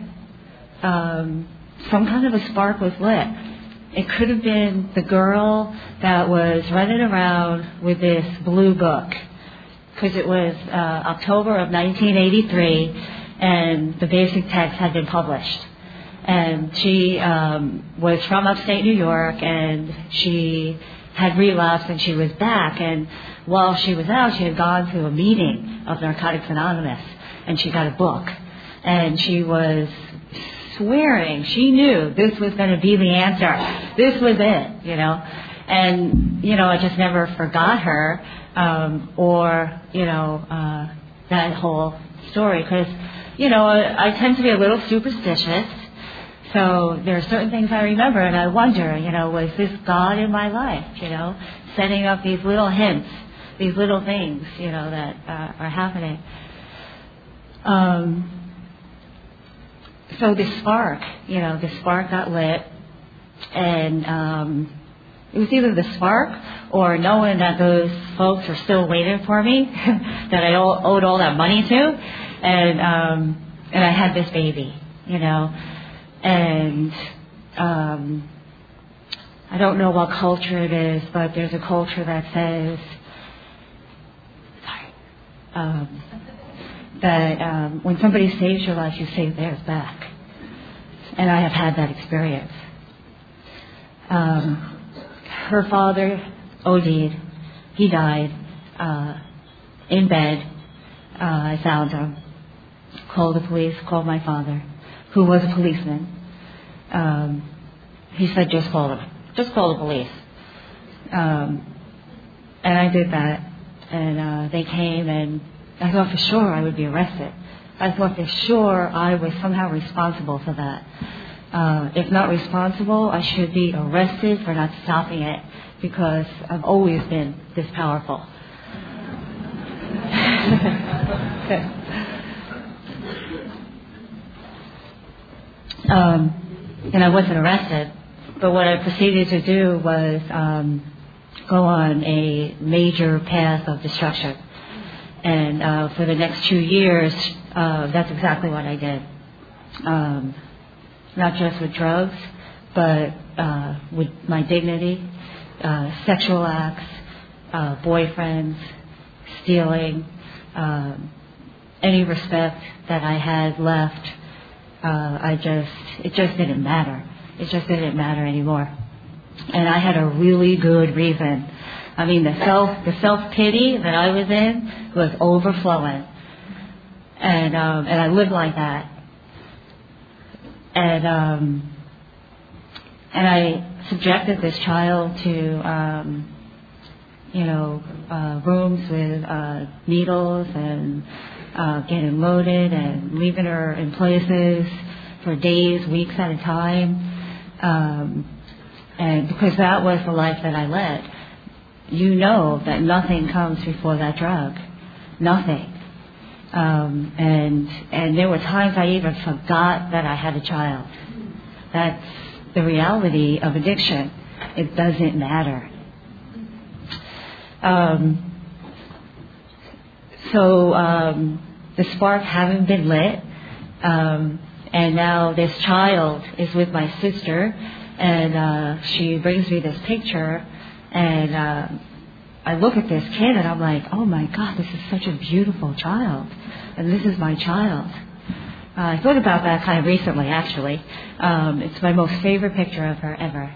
some kind of a spark was lit. It could have been the girl that was running around with this blue book, because it was October of 1983, and the basic text had been published. And she was from upstate New York, and she had relapsed, and she was back. And while she was out, she had gone to a meeting of Narcotics Anonymous, and she got a book. And she was swearing she knew this was going to be the answer. This was it, you know. And, you know, I just never forgot her or, you know, that whole story. Because, you know, I tend to be a little superstitious. So there are certain things I remember, and I wonder, you know, was this God in my life, you know, setting up these little hints, these little things, you know, that are happening. So the spark got lit, and it was either the spark or knowing that those folks are still waiting for me, that I owed all that money to, and I had this baby, you know, and I don't know what culture it is, but there's a culture that says, that when somebody saves your life, you save theirs back. And I have had that experience. Her father OD'd. He died in bed. I found him. Called the police, called my father, who was a policeman. He said, just call them. Just call the police. And I did that. And they came, and I thought for sure I would be arrested. I thought for sure I was somehow responsible for that. If not responsible, I should be arrested for not stopping it, because I've always been this powerful. And I wasn't arrested, but what I proceeded to do was go on a major path of destruction. And for the next 2 years, that's exactly what I did. Not just with drugs, but with my dignity, sexual acts, boyfriends, stealing, any respect that I had left. It just didn't matter. It just didn't matter anymore. And I had a really good reason. I mean, the self-pity that I was in was overflowing. And I lived like that. And I subjected this child to, rooms with needles, and getting loaded and leaving her in places for days, weeks at a time. And because that was the life that I led. You know that nothing comes before that drug. Nothing. And there were times I even forgot that I had a child. That's the reality of addiction. It doesn't matter. So the spark having been lit, and now this child is with my sister, and she brings me this picture, and I look at this kid, and I'm like, oh my God, this is such a beautiful child, and this is my child. I thought about that kind of recently, actually. It's my most favorite picture of her ever.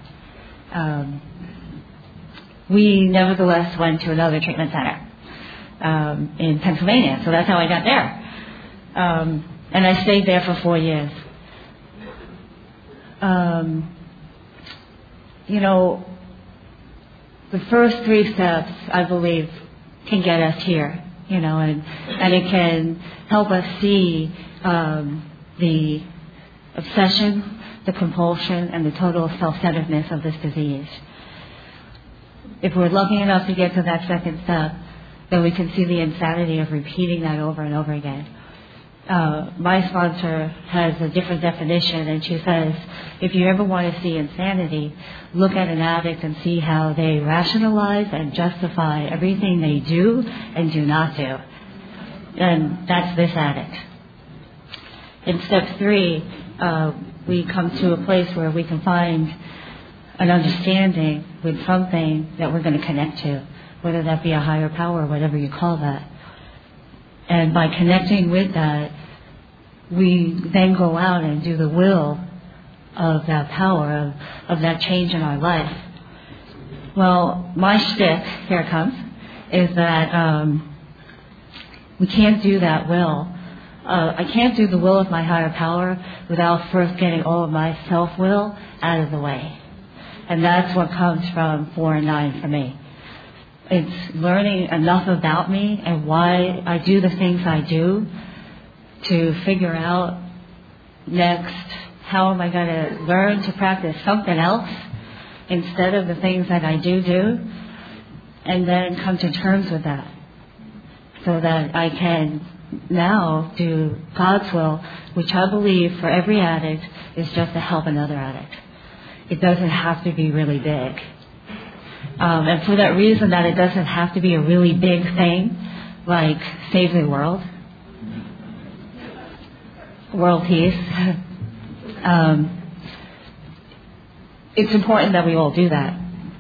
We nevertheless went to another treatment center in Pennsylvania, so that's how I got there. And I stayed there for 4 years. The first 3 steps, I believe, can get us here, and it can help us see the obsession, the compulsion, and the total self-centeredness of this disease. If we're lucky enough to get to that second step, then we can see the insanity of repeating that over and over again. My sponsor has a different definition, and she says, if you ever want to see insanity, look at an addict and see how they rationalize and justify everything they do and do not do. And that's this addict. In step 3, we come to a place where we can find an understanding with something that we're going to connect to, whether that be a higher power, whatever you call that. And by connecting with that, we then go out and do the will of that power, of that change in our life. Well, my shtick, here it comes, is that we can't do that will. I can't do the will of my higher power without first getting all of my self-will out of the way. And that's what comes from 4 and 9 for me. It's learning enough about me and why I do the things I do to figure out next how am I going to learn to practice something else instead of the things that I do, and then come to terms with that so that I can now do God's will, which I believe for every addict is just to help another addict. It doesn't have to be really big. And for that reason that it doesn't have to be a really big thing, like save the world peace, it's important that we all do that.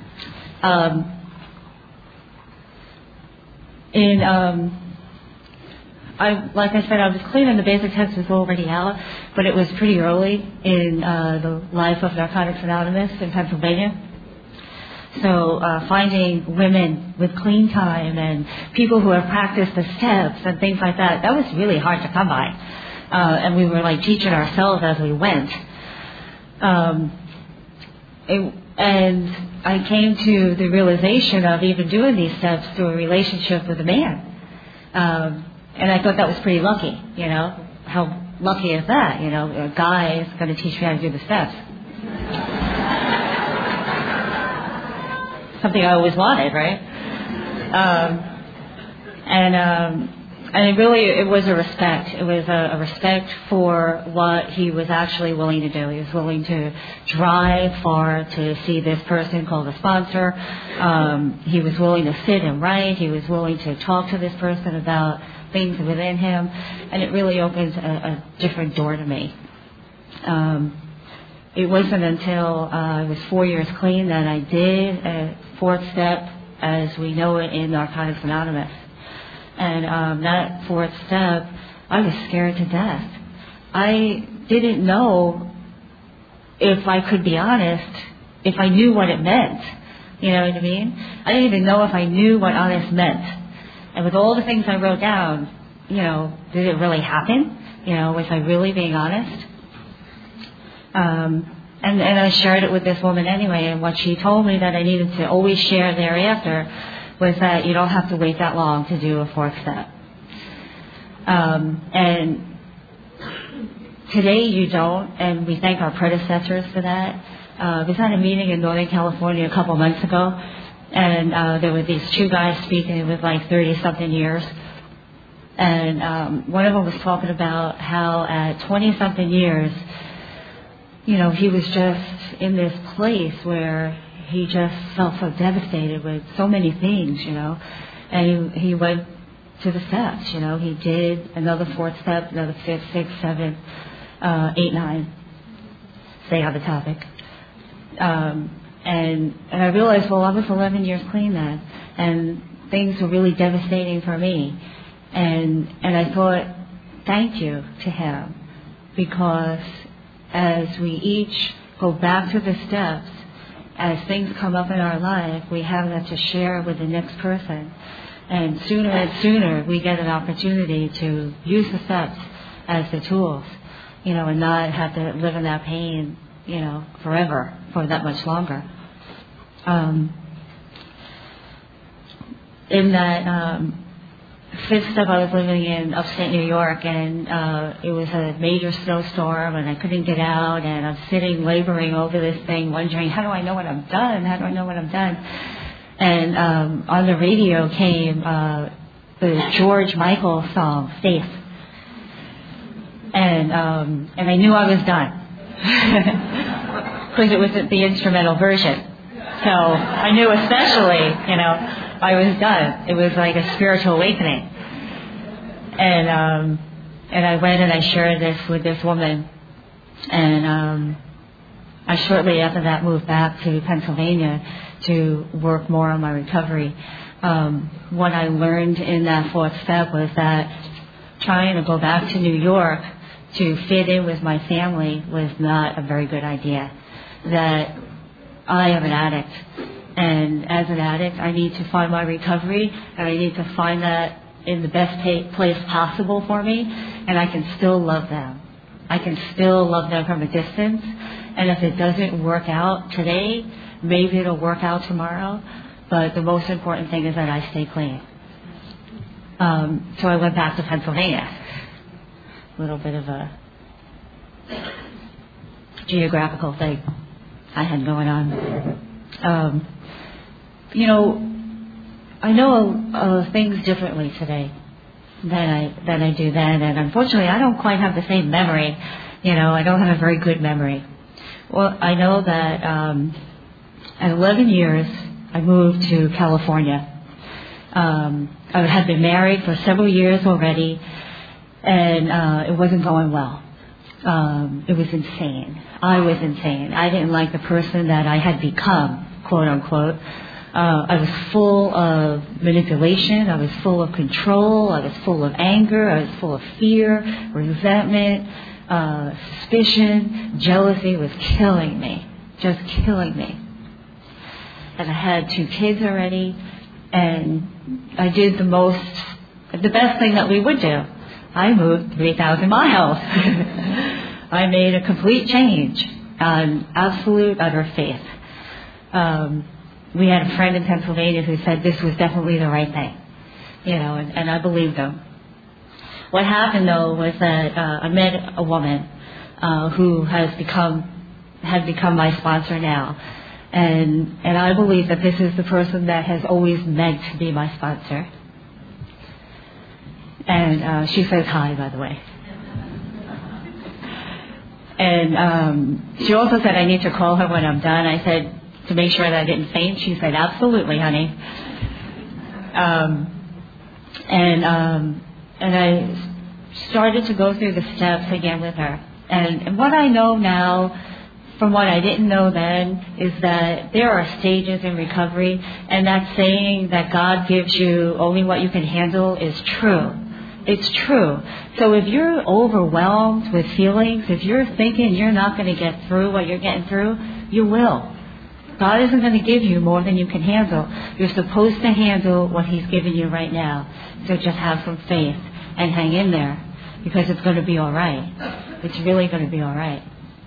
Like I said, I was clean, the basic text was already out, but it was pretty early in the life of Narcotics Anonymous in Pennsylvania. So finding women with clean time and people who have practiced the steps and things like that, that was really hard to come by. And we were like teaching ourselves as we went. And I came to the realization of even doing these steps through a relationship with a man. And I thought that was pretty lucky, you know. How lucky is that? You know, a guy is going to teach me how to do the steps. Something I always wanted, right? And it was a respect. It was a respect for what he was actually willing to do. He was willing to drive far to see this person called a sponsor. He was willing to sit and write. He was willing to talk to this person about things within him. And it really opened a different door to me. It wasn't until I was 4 years clean that I did a 4th step as we know it in Narcotics Anonymous. And that 4th step, I was scared to death. I didn't know if I could be honest, if I knew what it meant. You know what I mean? I didn't even know if I knew what honest meant. And with all the things I wrote down, you know, did it really happen? You know, was I really being honest? And I shared it with this woman anyway, and what she told me that I needed to always share thereafter was that you don't have to wait that long to do a 4th step. And today you don't, and we thank our predecessors for that. I was at a meeting in Northern California a couple months ago, and there were these 2 guys speaking with like 30-something years. And one of them was talking about how at 20-something years, you know, he was just in this place where he just felt so devastated with so many things, you know. And he went to the steps, you know. He did another 4th step, another 5th, 6th, 7th, 8, 9. Stay on the topic. And I realized, well, I was 11 years clean then, and things were really devastating for me. And I thought, thank you to him, because as we each go back to the steps, as things come up in our life, we have that to share with the next person. And sooner we get an opportunity to use the steps as the tools, you know, and not have to live in that pain, you know, forever, for that much longer. In that fifth step, I was living in upstate New York, and it was a major snowstorm, and I couldn't get out, and I'm sitting laboring over this thing, wondering, how do I know when I'm done? How do I know when I'm done? And on the radio came the George Michael song, Faith. And I knew I was done. Because it was the instrumental version. So I knew especially, I was done. It was like a spiritual awakening. And I went and I shared this with this woman. And I shortly after that moved back to Pennsylvania to work more on my recovery. What I learned in that fourth step was that trying to go back to New York to fit in with my family was not a very good idea. That I am an addict, and as an addict, I need to find my recovery, and I need to find that in the best place possible for me, and I can still love them. I can still love them from a distance, and if it doesn't work out today, maybe it'll work out tomorrow, but the most important thing is that I stay clean. So I went back to Pennsylvania. A little bit of a geographical thing I had going on. I know things differently today than I do then, and unfortunately I don't quite have the same memory. I don't have a very good memory. Well, I know that at 11 years I moved to California. I had been married for several years already, and it wasn't going well. It was insane. I was insane. I didn't like the person that I had become, quote unquote. I was full of manipulation. I was full of control. I was full of anger. I was full of fear, resentment, suspicion. Jealousy was killing me, just killing me. And I had 2 kids already, and I did the best thing that we would do. I moved 3,000 miles. I made a complete change on absolute, utter faith. We had a friend in Pennsylvania who said this was definitely the right thing, and I believed him. What happened, though, was that I met a woman who had become my sponsor now. And I believe that this is the person that has always meant to be my sponsor. And she says hi, by the way. And she also said I need to call her when I'm done. I said, to make sure that I didn't faint. She said, absolutely, honey. And I started to go through the steps again with her. And what I know now, from what I didn't know then, is that there are stages in recovery, and that saying that God gives you only what you can handle is true. It's true. So if you're overwhelmed with feelings, if you're thinking you're not going to get through what you're getting through, you will. God isn't going to give you more than you can handle. You're supposed to handle what He's giving you right now. So just have some faith and hang in there, because it's going to be all right. It's really going to be all right.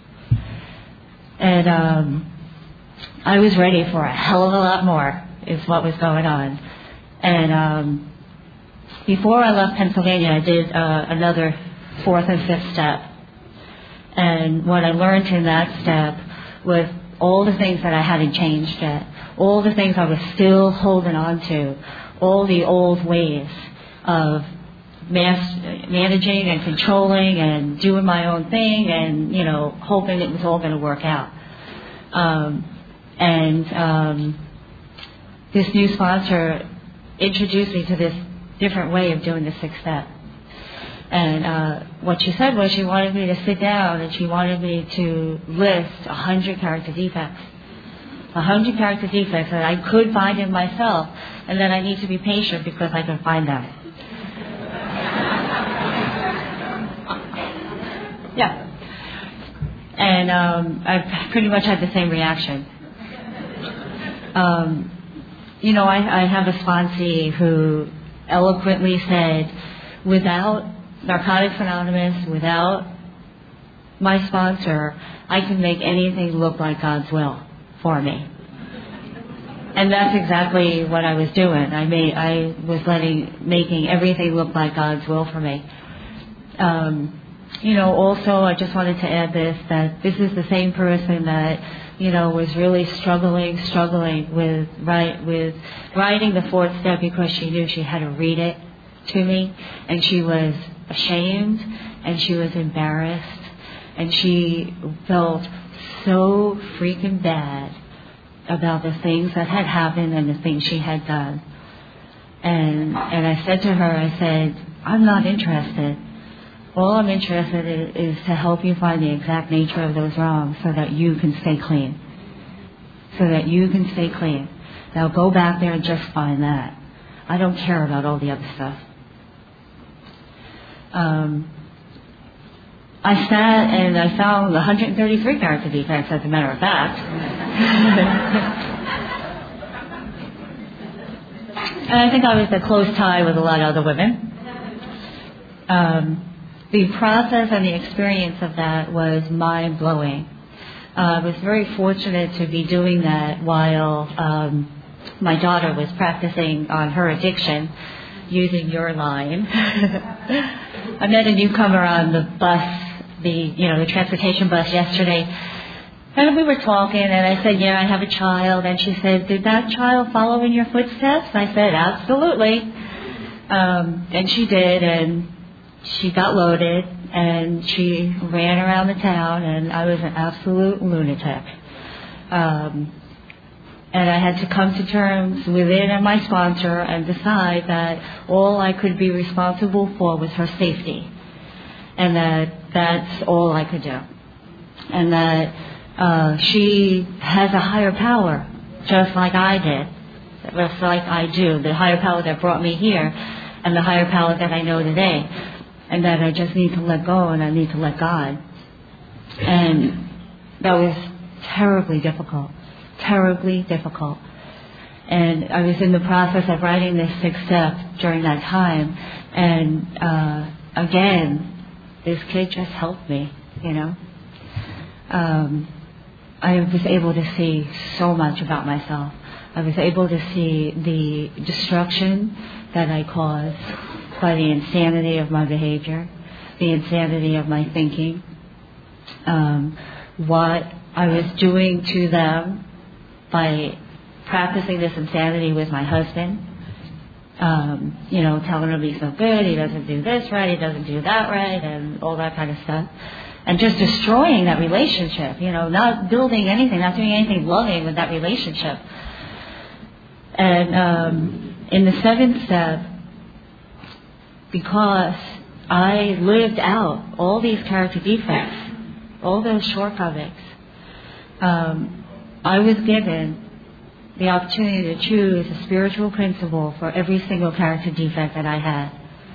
And I was ready for a hell of a lot more, is what was going on. And before I left Pennsylvania, I did another 4th and 5th step. And what I learned in that step was all the things that I hadn't changed yet, all the things I was still holding on to, all the old ways of managing and controlling and doing my own thing and, hoping it was all going to work out. This new sponsor introduced me to this different way of doing the 6th step. And what she said was she wanted me to sit down and she wanted me to list 100 character defects. 100 character defects that I could find in myself, and then I need to be patient because I can find them. Yeah. And I pretty much had the same reaction. I have a sponsee who eloquently said, without Narcotics Anonymous, without my sponsor, I can make anything look like God's will for me. And that's exactly what I was doing. I was making everything look like God's will for me. Also, I just wanted to add that this is the same person that, was really struggling with writing the fourth step because she knew she had to read it to me, and she was ashamed, and she was embarrassed, and she felt so freaking bad about the things that had happened and the things she had done. And I said to her, I'm not interested. All I'm interested in is to help you find the exact nature of those wrongs so that you can stay clean. Now go back there and just find that. I don't care about all the other stuff. I sat and I found 133 character defects, as a matter of fact. And I think I was a close tie with a lot of other women. The process and the experience of that was mind-blowing. I was very fortunate to be doing that while my daughter was practicing on her addiction using your line. I met a newcomer on the bus, the transportation bus yesterday, and we were talking, and I said, I have a child, and she said, did that child follow in your footsteps? I said, absolutely. And she did, and she got loaded, and she ran around the town, and I was an absolute lunatic. And I had to come to terms with it and my sponsor and decide that all I could be responsible for was her safety. And that's all I could do. And that she has a higher power, just like I did, just like I do, the higher power that brought me here and the higher power that I know today. And that I just need to let go and I need to let God. And that was terribly difficult. And I was in the process of writing this sixth step during that time. And again, this kid just helped me, I was able to see so much about myself. I was able to see the destruction that I caused by the insanity of my behavior, the insanity of my thinking, what I was doing to them by practicing this insanity with my husband, telling him he's no good, he doesn't do this right, he doesn't do that right, and all that kind of stuff. And just destroying that relationship, not building anything, not doing anything loving with that relationship. And in the seventh step, because I lived out all these character defects, all those shortcomings, I was given the opportunity to choose a spiritual principle for every single character defect that I had.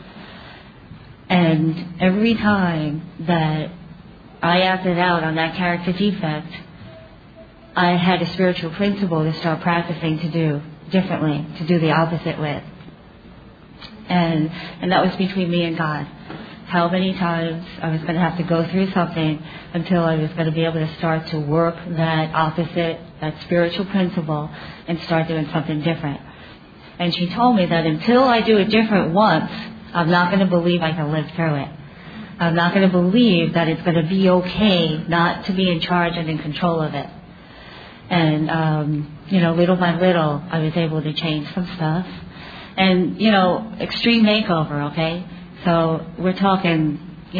And every time that I acted out on that character defect, I had a spiritual principle to start practicing to do differently, to do the opposite with. And that was between me and God. How many times I was going to have to go through something until I was going to be able to start to work that opposite, that spiritual principle, and start doing something different. And she told me that until I do it different once, I'm not going to believe I can live through it. I'm not going to believe that it's going to be okay not to be in charge and in control of it. And, little by little, I was able to change some stuff. And, extreme makeover, okay? So we're talking,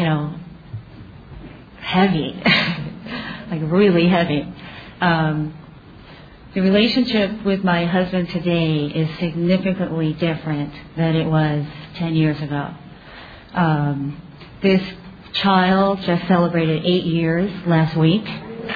heavy, like really heavy. The relationship with my husband today is significantly different than it was 10 years ago. This child just celebrated 8 years last week.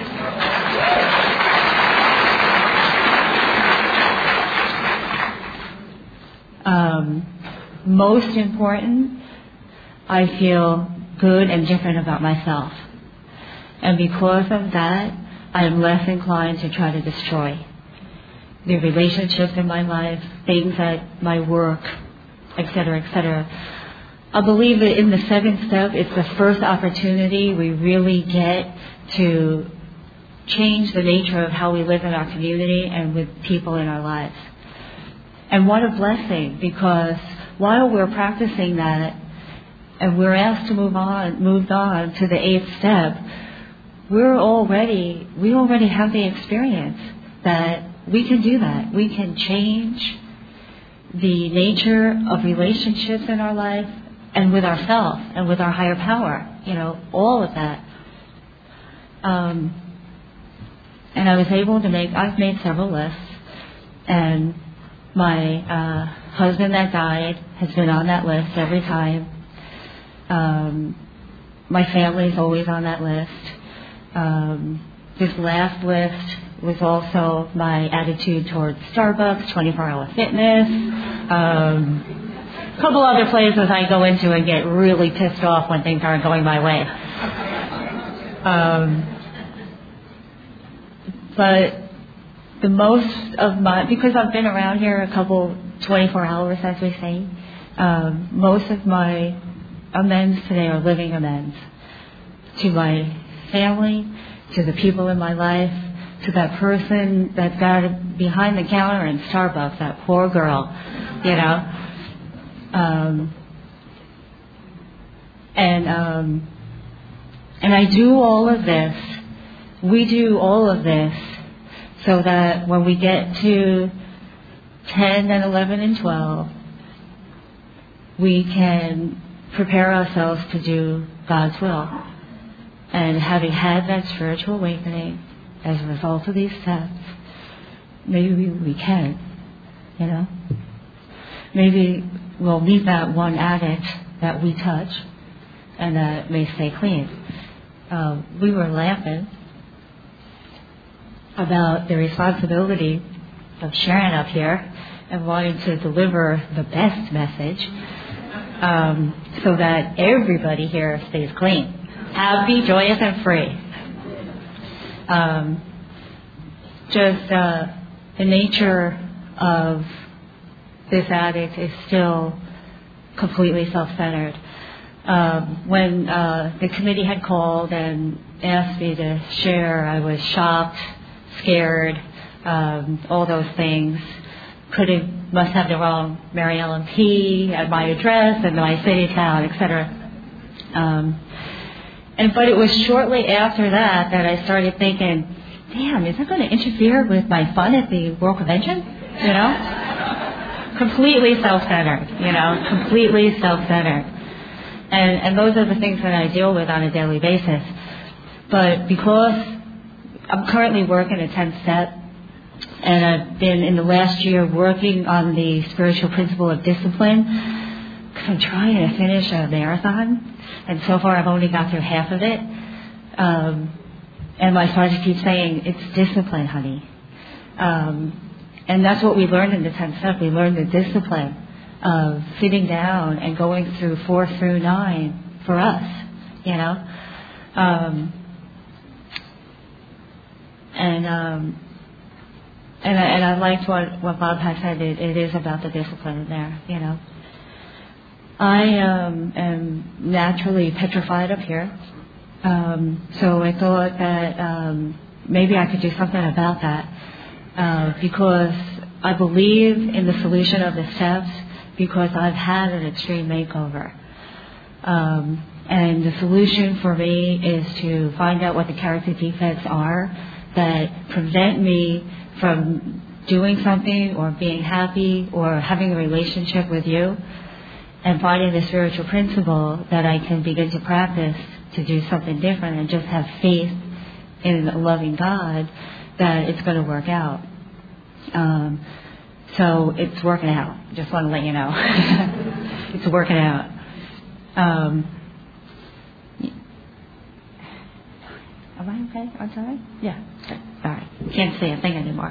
Most important, I feel good and different about myself. And because of that, I'm less inclined to try to destroy the relationships in my life, things at my work, etc., etc. I believe that in the seventh step, it's the first opportunity we really get to change the nature of how we live in our community and with people in our lives. And what a blessing, because while we're practicing that and we're asked to moved on to the 8th step, we already have the experience that we can do that. We can change the nature of relationships in our life and with ourselves and with our higher power, all of that. And I was able to I've made several lists, and my husband that died has been on that list every time. My family's always on that list. This last list was also my attitude towards Starbucks, 24-hour fitness, a couple other places I go into and get really pissed off when things aren't going my way. But the most of because I've been around here a couple 24 hours, as we say, most of my amends today are living amends to my family, to the people in my life, to that person that got behind the counter in Starbucks, that poor girl, And I do all of this, we do all of this, so that when we get to 10 and 11 and 12, we can prepare ourselves to do God's will. And having had that spiritual awakening as a result of these steps, maybe we can, Maybe we'll meet that one addict that we touch and that may stay clean. We were laughing about the responsibility of sharing up here and wanting to deliver the best message so that everybody here stays clean, happy, joyous, and free. The nature of this addict is still completely self-centered. When the committee had called and asked me to share, I was shocked, scared, all those things. Must have the wrong Mary Ellen P. at my address and my city, town, etc. But it was shortly after that I started thinking, damn, is that going to interfere with my fun at the World Convention? Completely self-centered, completely self-centered. And those are the things that I deal with on a daily basis. But because I'm currently working a 10th step, and I've been in the last year working on the spiritual principle of discipline, because I'm trying to finish a marathon, and so far I've only got through half of it. And my sergeant keeps saying, it's discipline, honey. And that's what we learned in the 10th step. We learned the discipline of sitting down and going through 4 through 9 for us, And I liked what Bob had said. It is about the discipline in there, I am naturally petrified up here. So I thought that maybe I could do something about that because I believe in the solution of the steps because I've had an extreme makeover. And the solution for me is to find out what the character defects are that prevent me from doing something or being happy or having a relationship with you, and finding the spiritual principle that I can begin to practice to do something different and just have faith in a loving God that it's going to work out. So it's working out. Just want to let you know. It's working out. Am I okay? I'm sorry? Yeah. Okay. All right. Can't say a thing anymore.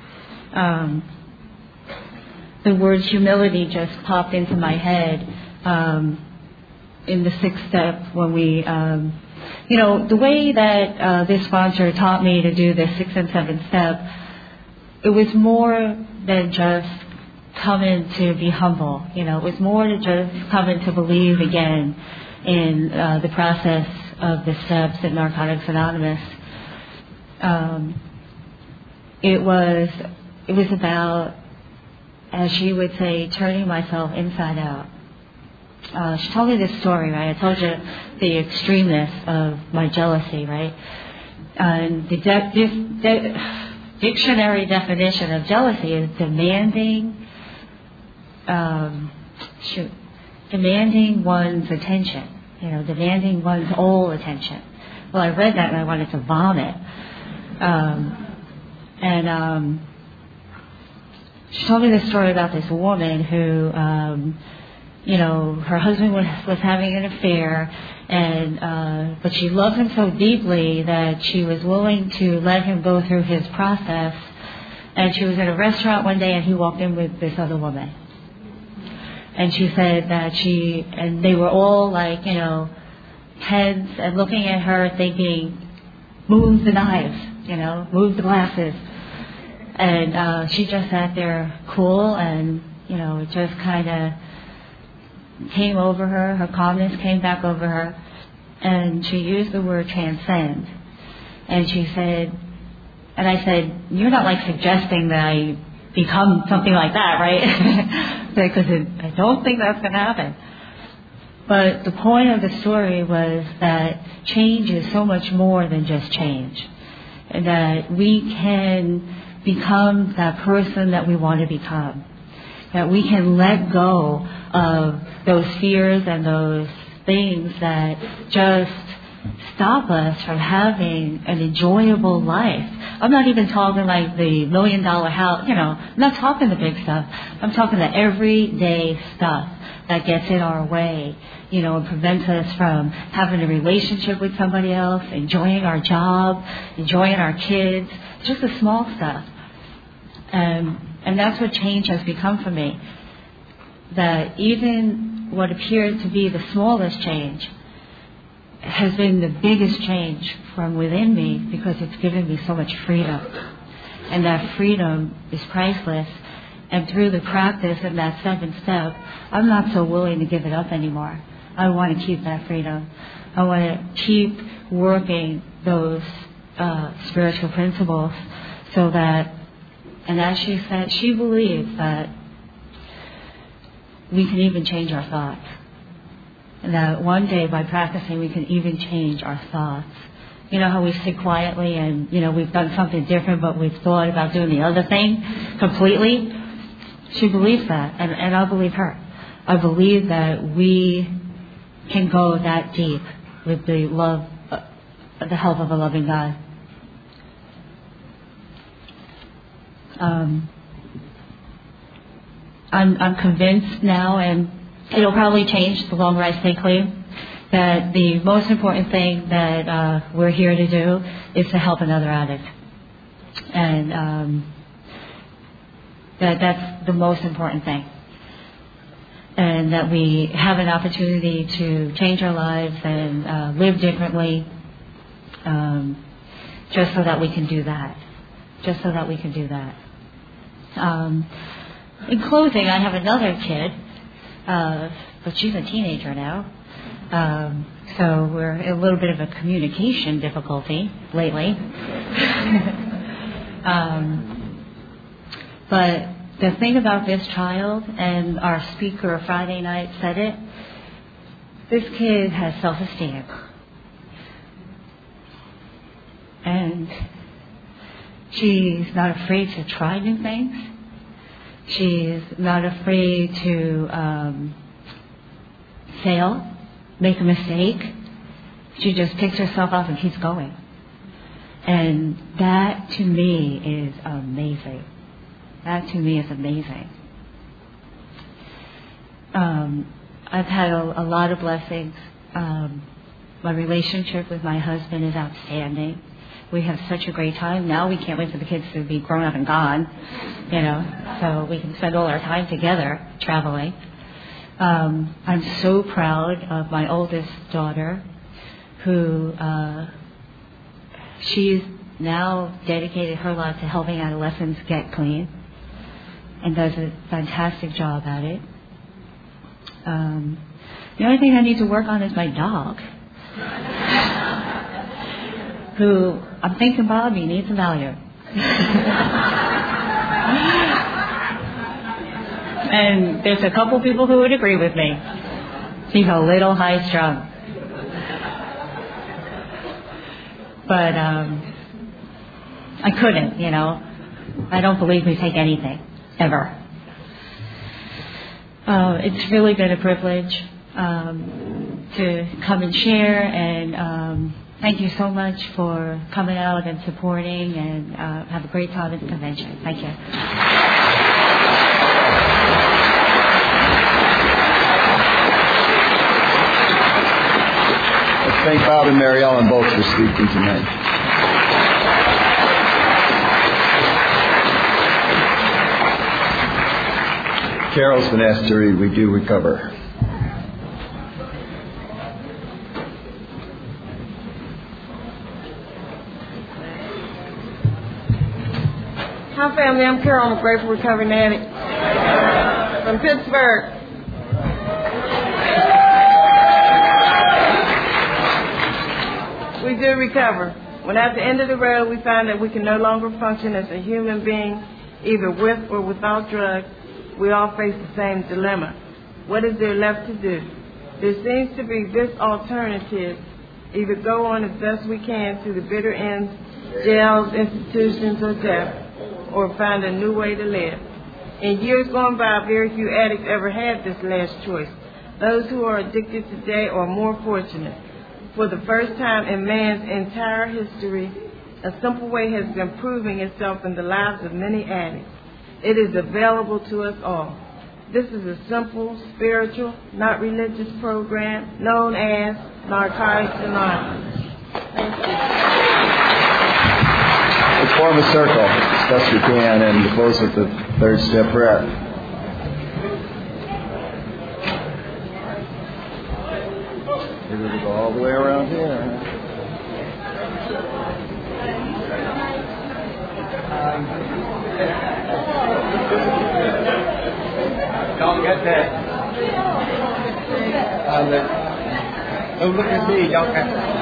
The word humility just popped into my head in the 6th step when we, the way that this sponsor taught me to do the 6th and 7th step, it was more than just coming to be humble. It was more than just coming to believe again in the process of the steps at Narcotics Anonymous. It was about, as she would say, turning myself inside out. She told me this story, right? I told you the extremeness of my jealousy, right? And the dictionary definition of jealousy is demanding one's attention, demanding one's whole attention. Well, I read that and I wanted to vomit. She told me this story about this woman who, her husband was having an affair, but she loved him so deeply that she was willing to let him go through his process. And she was at a restaurant one day and he walked in with this other woman. And she said that and they were all like, heads and looking at her thinking, move the knives, move the glasses. And she just sat there cool and, it just kind of came over her. Her calmness came back over her. And she used the word transcend. And she said, and I said, you're not like suggesting that I become something like that, right? Because I don't think that's going to happen. But the point of the story was that change is so much more than just change. And that we can become that person that we want to become. That we can let go of those fears and those things that just stop us from having an enjoyable life. I'm not even talking like the $1 million house, I'm not talking the big stuff. I'm talking the everyday stuff that gets in our way, and prevents us from having a relationship with somebody else, enjoying our job, enjoying our kids, just the small stuff. And that's what change has become for me. That even what appeared to be the smallest change has been the biggest change from within me because it's given me so much freedom. And that freedom is priceless. And through the practice of that 7th step, I'm not so willing to give it up anymore. I want to keep that freedom. I want to keep working those spiritual principles so that, and as she said, she believes that we can even change our thoughts. And that one day by practicing we can even change our thoughts. You know how we sit quietly and, we've done something different but we've thought about doing the other thing completely? She believes that, and I believe her. I believe that we can go that deep with the love, the help of a loving God. I'm convinced now, and it'll probably change the longer I stay clean, that the most important thing that we're here to do is to help another addict. And that's the most important thing. And that we have an opportunity to change our lives and live differently, just so that we can do that. In closing, I have another kid, but she's a teenager now. So we're in a little bit of a communication difficulty lately. But the thing about this child, and our speaker Friday night said it, this kid has self-esteem. And she's not afraid to try new things. She's not afraid to fail, make a mistake. She just picks herself up and keeps going. And that to me is amazing. I've had a lot of blessings. My relationship with my husband is outstanding. We have such a great time. Now we can't wait for the kids to be grown up and gone, so we can spend all our time together traveling. I'm so proud of my oldest daughter, who she's now dedicated her life to helping adolescents get clean and does a fantastic job at it. The only thing I need to work on is my dog, who I'm thinking Bobby needs some Valium. And there's a couple people who would agree with me. He's a little high-strung. But I couldn't, I don't believe we take anything, ever. It's really been a privilege to come and share, and thank you so much for coming out and supporting, and have a great time at the convention. Thank you. Thank Bob and Mary Ellen both for speaking tonight. Carol's been asked to read We Do Recover. Hi family, I'm Carol. I'm a grateful recovering addict from Pittsburgh. We do recover. When at the end of the road we find that we can no longer function as a human being, either with or without drugs, we all face the same dilemma. What is there left to do? There seems to be this alternative: either go on as best we can to the bitter ends, jails, institutions, or death, or find a new way to live. In years gone by, very few addicts ever had this last choice. Those who are addicted today are more fortunate. For the first time in man's entire history, a simple way has been proving itself in the lives of many addicts. It is available to us all. This is a simple, spiritual, not religious program known as Narcotics Anonymous. Thank you. Let's form a circle as best we can and close with the third step prayer. We're going to go all the way around here. Don't get that. Don't look at me. Don't get that.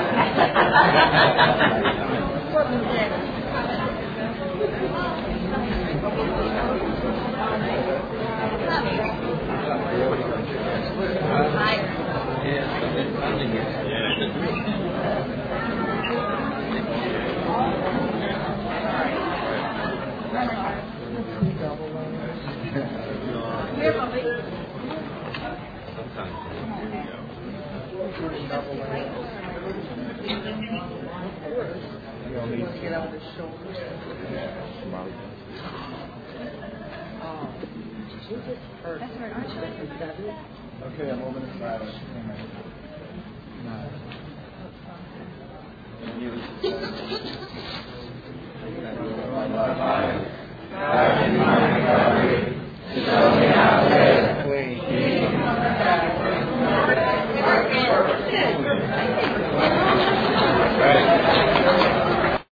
Okay, a moment of silence.